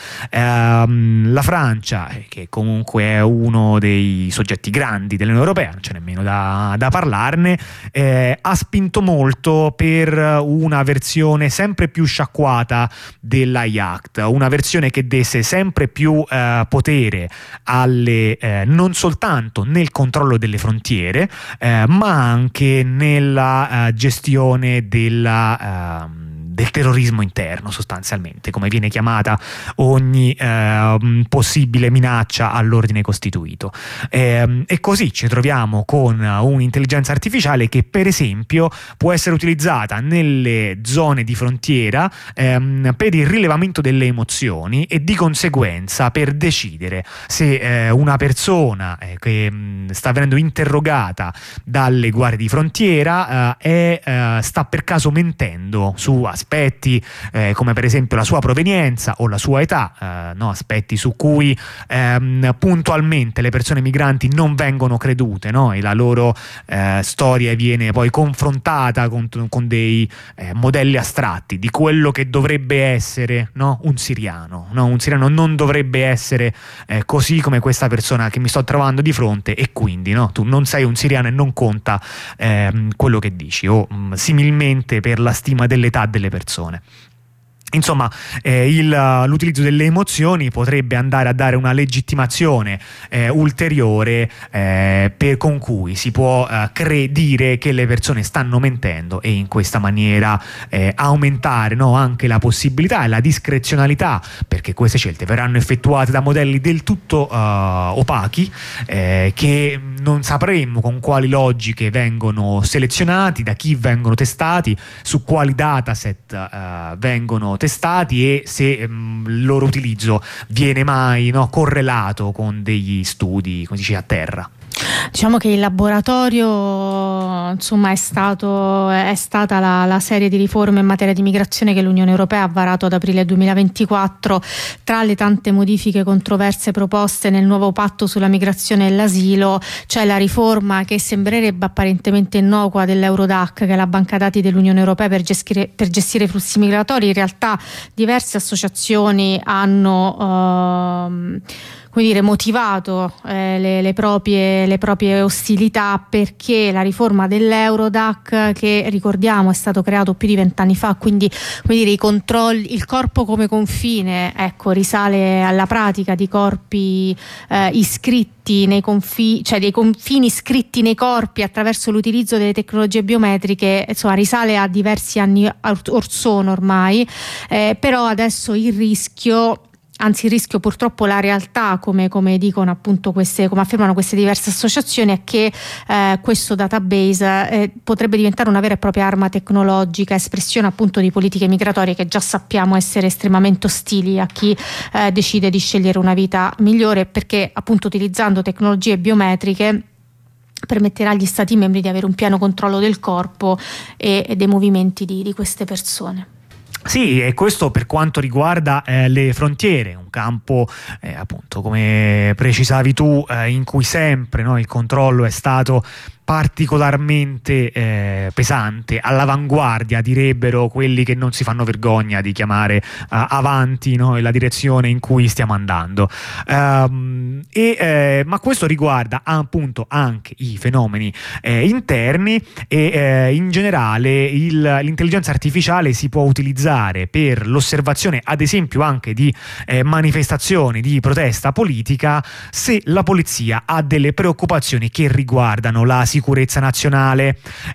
Um, la Francia, che comunque è uno dei soggetti grandi dell'Unione Europea, non c'è nemmeno da, da parlarne, eh, ha spinto molto per una versione sempre più sciacquata dell'A I Act, una versione che desse sempre più eh, potere alle eh, non soltanto nel controllo delle frontiere, eh, ma anche nella eh, gestione della eh, del terrorismo interno, sostanzialmente, come viene chiamata ogni eh, possibile minaccia all'ordine costituito. E, e così ci troviamo con un'intelligenza artificiale che, per esempio, può essere utilizzata nelle zone di frontiera ehm, per il rilevamento delle emozioni e di conseguenza per decidere se eh, una persona eh, che mh, sta venendo interrogata dalle guardie di frontiera eh, è, eh, sta per caso mentendo su aspetti eh, come per esempio la sua provenienza o la sua età, eh, no? Aspetti su cui ehm, puntualmente le persone migranti non vengono credute, no? E la loro eh, storia viene poi confrontata con, con dei eh, modelli astratti di quello che dovrebbe essere, no? un siriano, no? Un siriano non dovrebbe essere eh, così come questa persona che mi sto trovando di fronte, e quindi no? Tu non sei un siriano e non conta ehm, quello che dici, o mh, similmente per la stima dell'età delle persone. Insomma, eh, il, l'utilizzo delle emozioni potrebbe andare a dare una legittimazione eh, ulteriore eh, per, con cui si può eh, cre- dire che le persone stanno mentendo, e in questa maniera eh, aumentare, no, anche la possibilità e la discrezionalità, perché queste scelte verranno effettuate da modelli del tutto uh, opachi, eh, che non sapremmo con quali logiche vengono selezionati, da chi vengono testati, su quali dataset uh, vengono testati e se um, il loro utilizzo viene mai, no, correlato con degli studi, come si dice, a terra. Diciamo che il laboratorio, insomma, è stato è stata la, la serie di riforme in materia di migrazione che l'Unione Europea ha varato ad aprile duemilaventiquattro. Tra le tante modifiche controverse proposte nel nuovo patto sulla migrazione e l'asilo c'è la riforma che sembrerebbe apparentemente innocua dell'Eurodac, che è la banca dati dell'Unione Europea per gestire, per gestire i flussi migratori. In realtà diverse associazioni hanno uh, come dire, motivato eh, le, le, proprie, le proprie ostilità, perché la riforma dell'Eurodac, che ricordiamo è stato creato più di vent'anni fa, quindi come dire, i controlli, il corpo come confine, ecco, risale alla pratica di corpi eh, iscritti nei confini, cioè dei confini iscritti nei corpi attraverso l'utilizzo delle tecnologie biometriche, insomma risale a diversi anni or sono ormai, eh, però adesso il rischio Anzi, il rischio, purtroppo la realtà, come, come dicono appunto queste, come affermano queste diverse associazioni, è che eh, questo database eh, potrebbe diventare una vera e propria arma tecnologica, espressione appunto di politiche migratorie che già sappiamo essere estremamente ostili a chi eh, decide di scegliere una vita migliore, perché appunto utilizzando tecnologie biometriche permetterà agli Stati membri di avere un pieno controllo del corpo e, e dei movimenti di, di queste persone. Sì, e questo per quanto riguarda eh, le frontiere, un campo eh, appunto, come precisavi tu, eh, in cui sempre, no, il controllo è stato particolarmente eh, pesante, all'avanguardia direbbero quelli che non si fanno vergogna di chiamare uh, avanti, no, la direzione in cui stiamo andando. Um, e, eh, ma questo riguarda appunto anche i fenomeni eh, interni e eh, in generale il, l'intelligenza artificiale si può utilizzare per l'osservazione, ad esempio, anche di eh, manifestazioni di protesta politica, se la polizia ha delle preoccupazioni che riguardano la sicurezza sicurezza nazionale,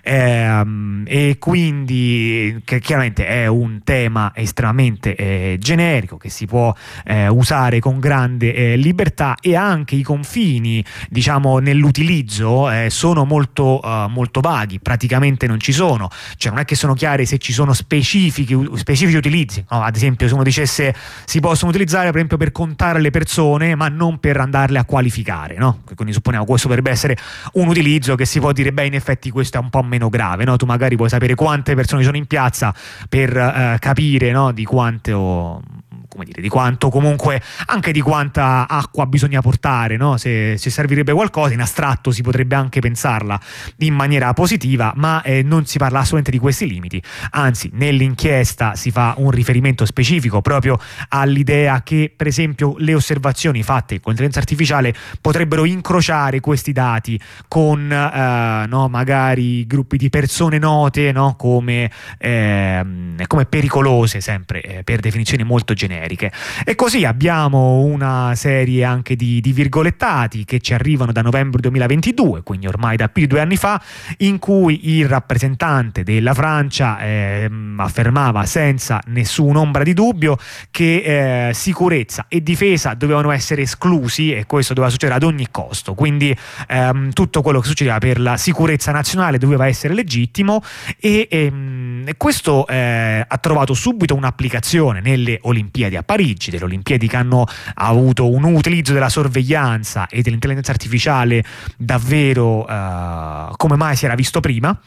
ehm, e quindi che chiaramente è un tema estremamente eh, generico che si può eh, usare con grande eh, libertà, e anche i confini, diciamo, nell'utilizzo eh, sono molto, uh, molto vaghi, praticamente non ci sono, cioè non è che sono chiare se ci sono specifici, specifici utilizzi, no? Ad esempio, se uno dicesse si possono utilizzare per esempio per contare le persone ma non per andarle a qualificare, no? Quindi supponiamo questo potrebbe essere un utilizzo che si può dire beh, in effetti questo è un po' meno grave, no? Tu magari puoi sapere quante persone sono in piazza per uh, capire, no? di quanto come dire, di quanto comunque anche di quanta acqua bisogna portare, no? Se, se servirebbe qualcosa in astratto si potrebbe anche pensarla in maniera positiva, ma eh, non si parla assolutamente di questi limiti, anzi nell'inchiesta si fa un riferimento specifico proprio all'idea che per esempio le osservazioni fatte con l'intelligenza artificiale potrebbero incrociare questi dati con eh, no, magari gruppi di persone note, no? come, eh, come pericolose, sempre eh, per definizioni molto generiche. E così abbiamo una serie anche di, di virgolettati che ci arrivano da novembre duemilaventidue, quindi ormai da più di due anni fa, in cui il rappresentante della Francia eh, affermava senza nessun'ombra di dubbio che eh, sicurezza e difesa dovevano essere esclusi, e questo doveva succedere ad ogni costo, quindi ehm, tutto quello che succedeva per la sicurezza nazionale doveva essere legittimo, e ehm, questo eh, ha trovato subito un'applicazione nelle Olimpiadi a Parigi, delle Olimpiadi che hanno avuto un utilizzo della sorveglianza e dell'intelligenza artificiale davvero uh, come mai si era visto prima,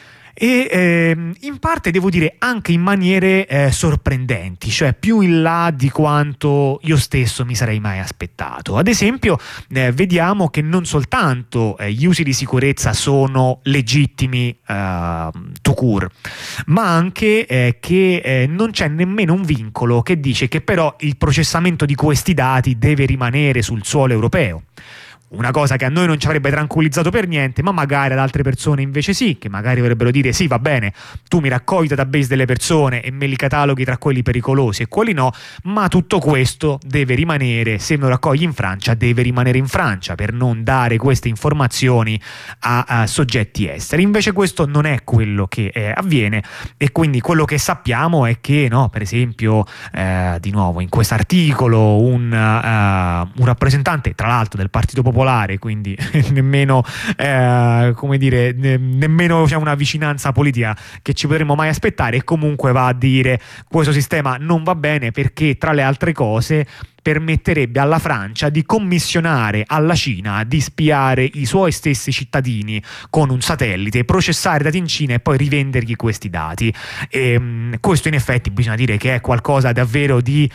e eh, in parte devo dire anche in maniere eh, sorprendenti, cioè più in là di quanto io stesso mi sarei mai aspettato. Ad esempio eh, vediamo che non soltanto eh, gli usi di sicurezza sono legittimi eh, tout court, ma anche eh, che eh, non c'è nemmeno un vincolo che dice che però il processamento di questi dati deve rimanere sul suolo europeo. Una cosa che a noi non ci avrebbe tranquillizzato per niente, ma magari ad altre persone invece sì, che magari vorrebbero dire sì, va bene, tu mi raccogli i database delle persone e me li cataloghi tra quelli pericolosi e quelli no, ma tutto questo deve rimanere, se me lo raccogli in Francia, deve rimanere in Francia per non dare queste informazioni a, a soggetti esteri. Invece questo non è quello che eh, avviene, e quindi quello che sappiamo è che, no, per esempio, eh, di nuovo in quest'articolo un, uh, un rappresentante, tra l'altro del Partito Popolare, quindi nemmeno eh, come dire ne, nemmeno c'è una vicinanza politica che ci potremmo mai aspettare, e comunque va a dire questo sistema non va bene perché tra le altre cose permetterebbe alla Francia di commissionare alla Cina di spiare i suoi stessi cittadini con un satellite, processare dati in Cina e poi rivendergli questi dati. E, mh, questo in effetti bisogna dire che è qualcosa davvero di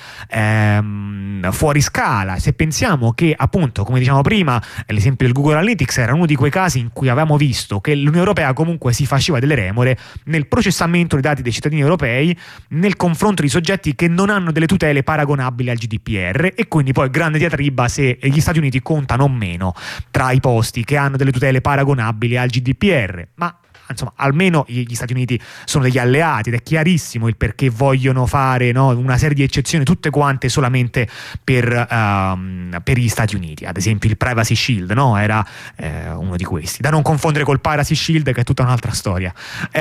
ehm, fuori scala, se pensiamo che appunto, come diciamo prima, l'esempio del Google Analytics era uno di quei casi in cui avevamo visto che l'Unione Europea comunque si faceva delle remore nel processamento dei dati dei cittadini europei nel confronto di soggetti che non hanno delle tutele paragonabili al G D P R, e quindi poi grande diatriba se gli Stati Uniti contano o meno tra i posti che hanno delle tutele paragonabili al G D P R, ma insomma almeno gli Stati Uniti sono degli alleati ed è chiarissimo il perché vogliono fare, no, una serie di eccezioni tutte quante solamente per, um, per gli Stati Uniti. Ad esempio il Privacy Shield, no, era eh, uno di questi, da non confondere col Piracy Shield che è tutta un'altra storia.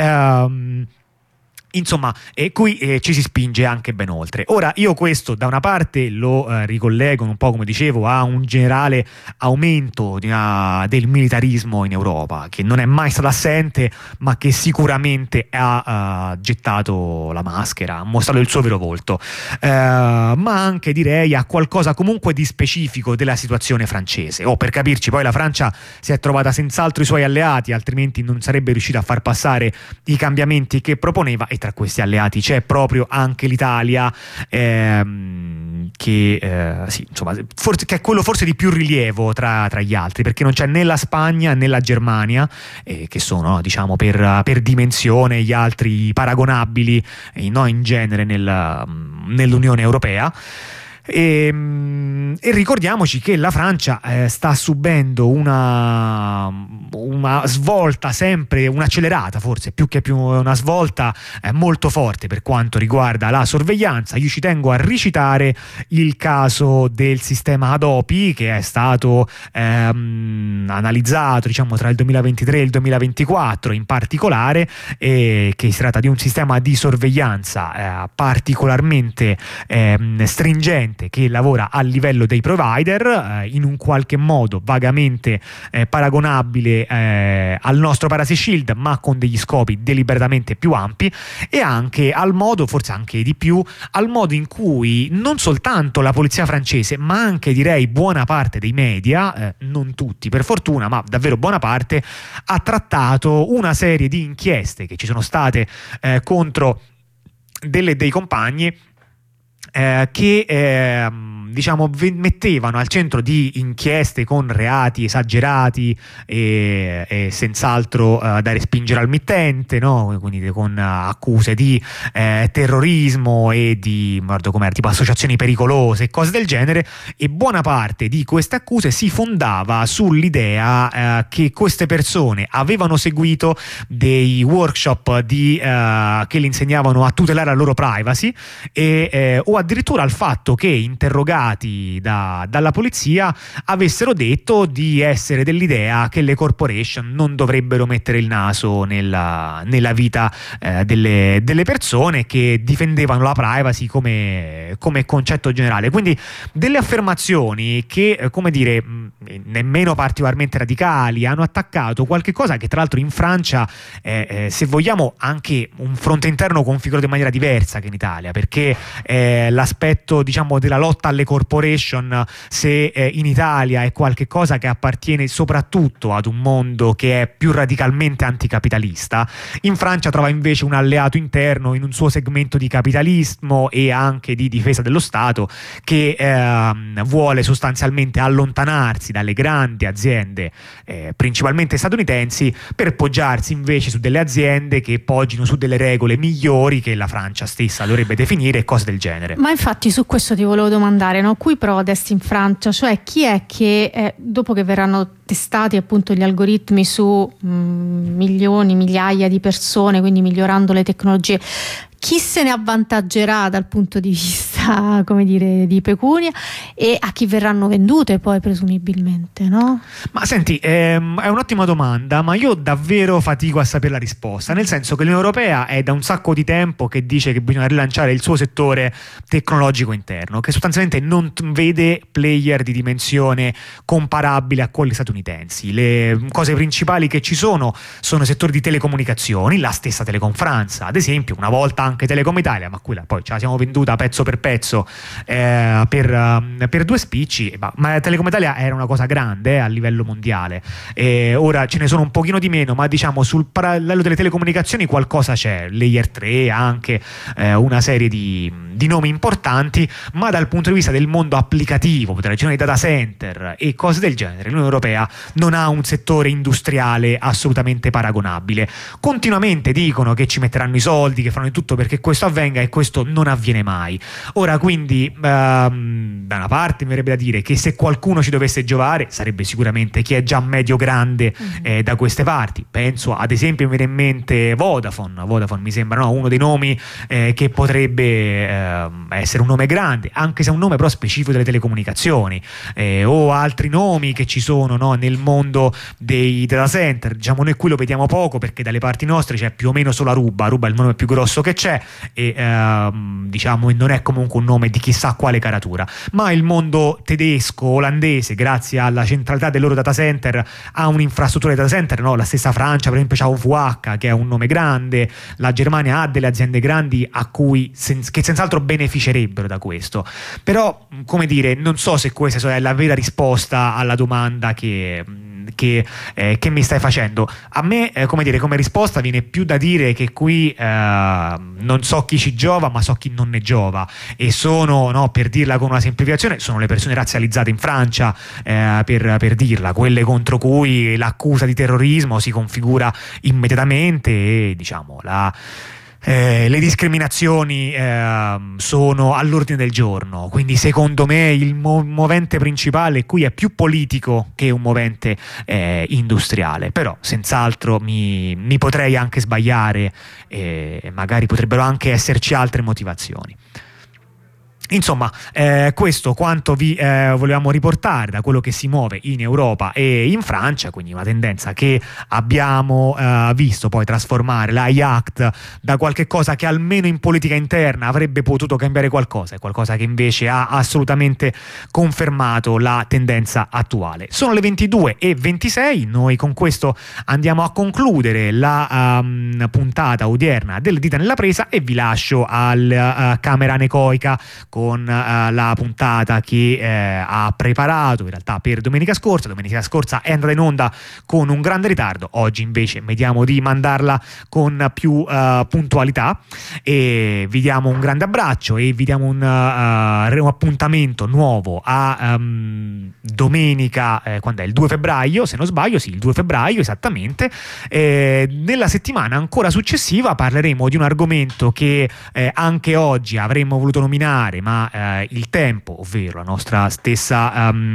Um, Insomma, e qui eh, ci si spinge anche ben oltre. Ora, io questo da una parte lo eh, ricollego un po', come dicevo, a un generale aumento di una, del militarismo in Europa, che non è mai stato assente, ma che sicuramente ha uh, gettato la maschera, ha mostrato il suo vero volto, uh, ma anche direi a qualcosa comunque di specifico della situazione francese. O, per capirci, poi la Francia si è trovata senz'altro i suoi alleati, altrimenti non sarebbe riuscita a far passare i cambiamenti che proponeva, e tra questi alleati c'è proprio anche l'Italia, ehm, che, eh, sì, insomma, forse, che è quello forse di più rilievo tra, tra gli altri, perché non c'è né la Spagna né la Germania, eh, che sono, diciamo, per, per dimensione gli altri paragonabili, eh, no, in genere nel, nell'Unione Europea. E, e ricordiamoci che la Francia eh, sta subendo una, una svolta sempre, un'accelerata forse, più che più una svolta eh, molto forte per quanto riguarda la sorveglianza. Io ci tengo a ricitare il caso del sistema Hadopi, che è stato ehm, analizzato diciamo tra il duemilaventitré e il duemilaventiquattro in particolare, e che si tratta di un sistema di sorveglianza eh, particolarmente eh, stringente, che lavora a livello dei provider, eh, in un qualche modo vagamente eh, paragonabile eh, al nostro Privacy Shield, ma con degli scopi deliberatamente più ampi, e anche al modo, forse anche di più, al modo in cui non soltanto la polizia francese, ma anche direi buona parte dei media, eh, non tutti per fortuna, ma davvero buona parte, ha trattato una serie di inchieste che ci sono state eh, contro delle, dei compagni Eh, che eh, diciamo mettevano al centro di inchieste con reati esagerati e, e senz'altro eh, da respingere al mittente, no? Quindi con uh, accuse di eh, terrorismo e di guardo com'era, tipo associazioni pericolose e cose del genere, e buona parte di queste accuse si fondava sull'idea eh, che queste persone avevano seguito dei workshop di, eh, che le insegnavano a tutelare la loro privacy e, eh, o addirittura al fatto che interrogati da, dalla polizia avessero detto di essere dell'idea che le corporation non dovrebbero mettere il naso nella, nella vita eh, delle, delle persone, che difendevano la privacy come, come concetto generale. Quindi delle affermazioni che, eh, come dire, mh, nemmeno particolarmente radicali, hanno attaccato qualche cosa che tra l'altro in Francia eh, eh, se vogliamo anche un fronte interno configurato in maniera diversa che in Italia, perché eh, l'aspetto diciamo della lotta alle corporation, se eh, in Italia è qualche cosa che appartiene soprattutto ad un mondo che è più radicalmente anticapitalista, in Francia trova invece un alleato interno in un suo segmento di capitalismo e anche di difesa dello Stato, che eh, vuole sostanzialmente allontanarsi dalle grandi aziende eh, principalmente statunitensi, per poggiarsi invece su delle aziende che poggino su delle regole migliori che la Francia stessa dovrebbe definire e cose del genere. Ma infatti su questo ti volevo domandare, no? Cui prodest in Francia, cioè chi è che eh, dopo che verranno testati appunto gli algoritmi su mh, milioni, migliaia di persone, quindi migliorando le tecnologie, chi se ne avvantaggerà dal punto di vista, come dire, di pecunia, e a chi verranno vendute poi presumibilmente, no? Ma senti, ehm, è un'ottima domanda, ma io davvero fatico a sapere la risposta, nel senso che l'Unione Europea è da un sacco di tempo che dice che bisogna rilanciare il suo settore tecnologico interno, che sostanzialmente non t- vede player di dimensione comparabile a quelli statunitensi. Le cose principali che ci sono sono settori di telecomunicazioni, la stessa Telecom Francia, ad esempio, una volta anche Telecom Italia, ma quella poi ce la siamo venduta pezzo per pezzo eh, per, uh, per due spicci, ma, ma Telecom Italia era una cosa grande eh, a livello mondiale, e ora ce ne sono un pochino di meno, ma diciamo sul parallelo delle telecomunicazioni qualcosa c'è, Layer tre, anche eh, una serie di, di nomi importanti, ma dal punto di vista del mondo applicativo, della gestione dei data center e cose del genere, l'Unione Europea non ha un settore industriale assolutamente paragonabile. Continuamente dicono che ci metteranno i soldi, che faranno di tutto perché questo avvenga, e questo non avviene mai. Ora quindi ehm, da una parte mi verrebbe da dire che se qualcuno ci dovesse giovare sarebbe sicuramente chi è già medio grande eh, da queste parti. Penso ad esempio, mi viene in mente Vodafone Vodafone mi sembra no, uno dei nomi eh, che potrebbe eh, essere un nome grande, anche se è un nome però specifico delle telecomunicazioni, eh, o altri nomi che ci sono no, nel mondo dei data center. Diciamo noi qui lo vediamo poco perché dalle parti nostre c'è più o meno solo Aruba Aruba è il nome più grosso che c'è, e ehm, diciamo non è comunque un nome di chissà quale caratura, ma il mondo tedesco, olandese, grazie alla centralità del loro data center, ha un'infrastruttura di data center, no? La stessa Francia per esempio c'ha O V H che è un nome grande, la Germania ha delle aziende grandi a cui sen- che senz'altro beneficerebbero da questo. Però come dire, non so se questa è la vera risposta alla domanda che Che, eh, che mi stai facendo. A me eh, come dire, come risposta viene più da dire che qui eh, non so chi ci giova, ma so chi non ne giova, e sono, no, per dirla con una semplificazione, sono le persone razzializzate in Francia, eh, per, per dirla, quelle contro cui l'accusa di terrorismo si configura immediatamente, e diciamo la Eh, le discriminazioni eh, sono all'ordine del giorno, quindi secondo me il mo- movente principale qui è più politico che un movente eh, industriale, però senz'altro mi, mi potrei anche sbagliare e magari potrebbero anche esserci altre motivazioni. Insomma, eh, questo quanto vi eh, volevamo riportare da quello che si muove in Europa e in Francia, quindi una tendenza che abbiamo eh, visto poi trasformare la I A C T da qualche cosa che almeno in politica interna avrebbe potuto cambiare qualcosa, è qualcosa che invece ha assolutamente confermato la tendenza attuale. Sono le ventidue e ventisei, noi con questo andiamo a concludere la um, puntata odierna delle dita nella presa e vi lascio al uh, camera anecoica con uh, la puntata che uh, ha preparato in realtà per domenica scorsa. Domenica scorsa è andata in onda con un grande ritardo, oggi invece vediamo di mandarla con più uh, puntualità, e vi diamo un grande abbraccio e vi diamo un, uh, un appuntamento nuovo a um, domenica, eh, quando è il due febbraio se non sbaglio, sì il due febbraio esattamente. Eh, nella settimana ancora successiva parleremo di un argomento che eh, anche oggi avremmo voluto nominare, ma eh, il tempo, ovvero la nostra stessa um,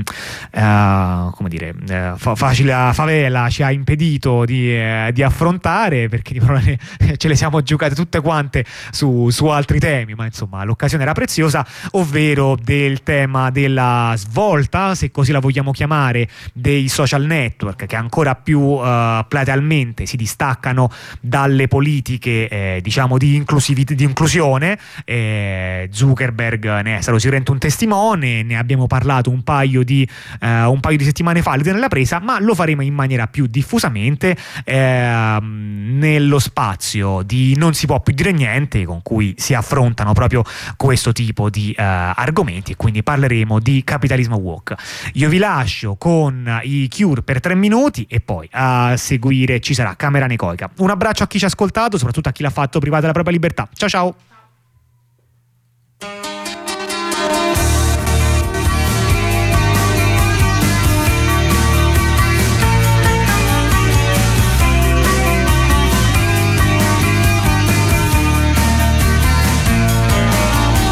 uh, come dire uh, fa- facile favela ci ha impedito di, uh, di affrontare, perché di parole ce le siamo giocate tutte quante su, su altri temi, ma insomma l'occasione era preziosa, ovvero del tema della svolta, se così la vogliamo chiamare, dei social network, che ancora più uh, platealmente si distaccano dalle politiche eh, diciamo di, inclusività, di inclusione. eh, Zuckerberg ne è stato sicuramente un testimone, ne abbiamo parlato un paio di, eh, un paio di settimane fa nella presa, ma lo faremo in maniera più diffusamente eh, nello spazio di Non si può più dire niente, con cui si affrontano proprio questo tipo di eh, argomenti, e quindi parleremo di capitalismo woke. Io vi lascio con i Cure per tre minuti e poi a seguire ci sarà Camera Anecoica. Un abbraccio a chi ci ha ascoltato, soprattutto a chi l'ha fatto privato della propria libertà. Ciao ciao!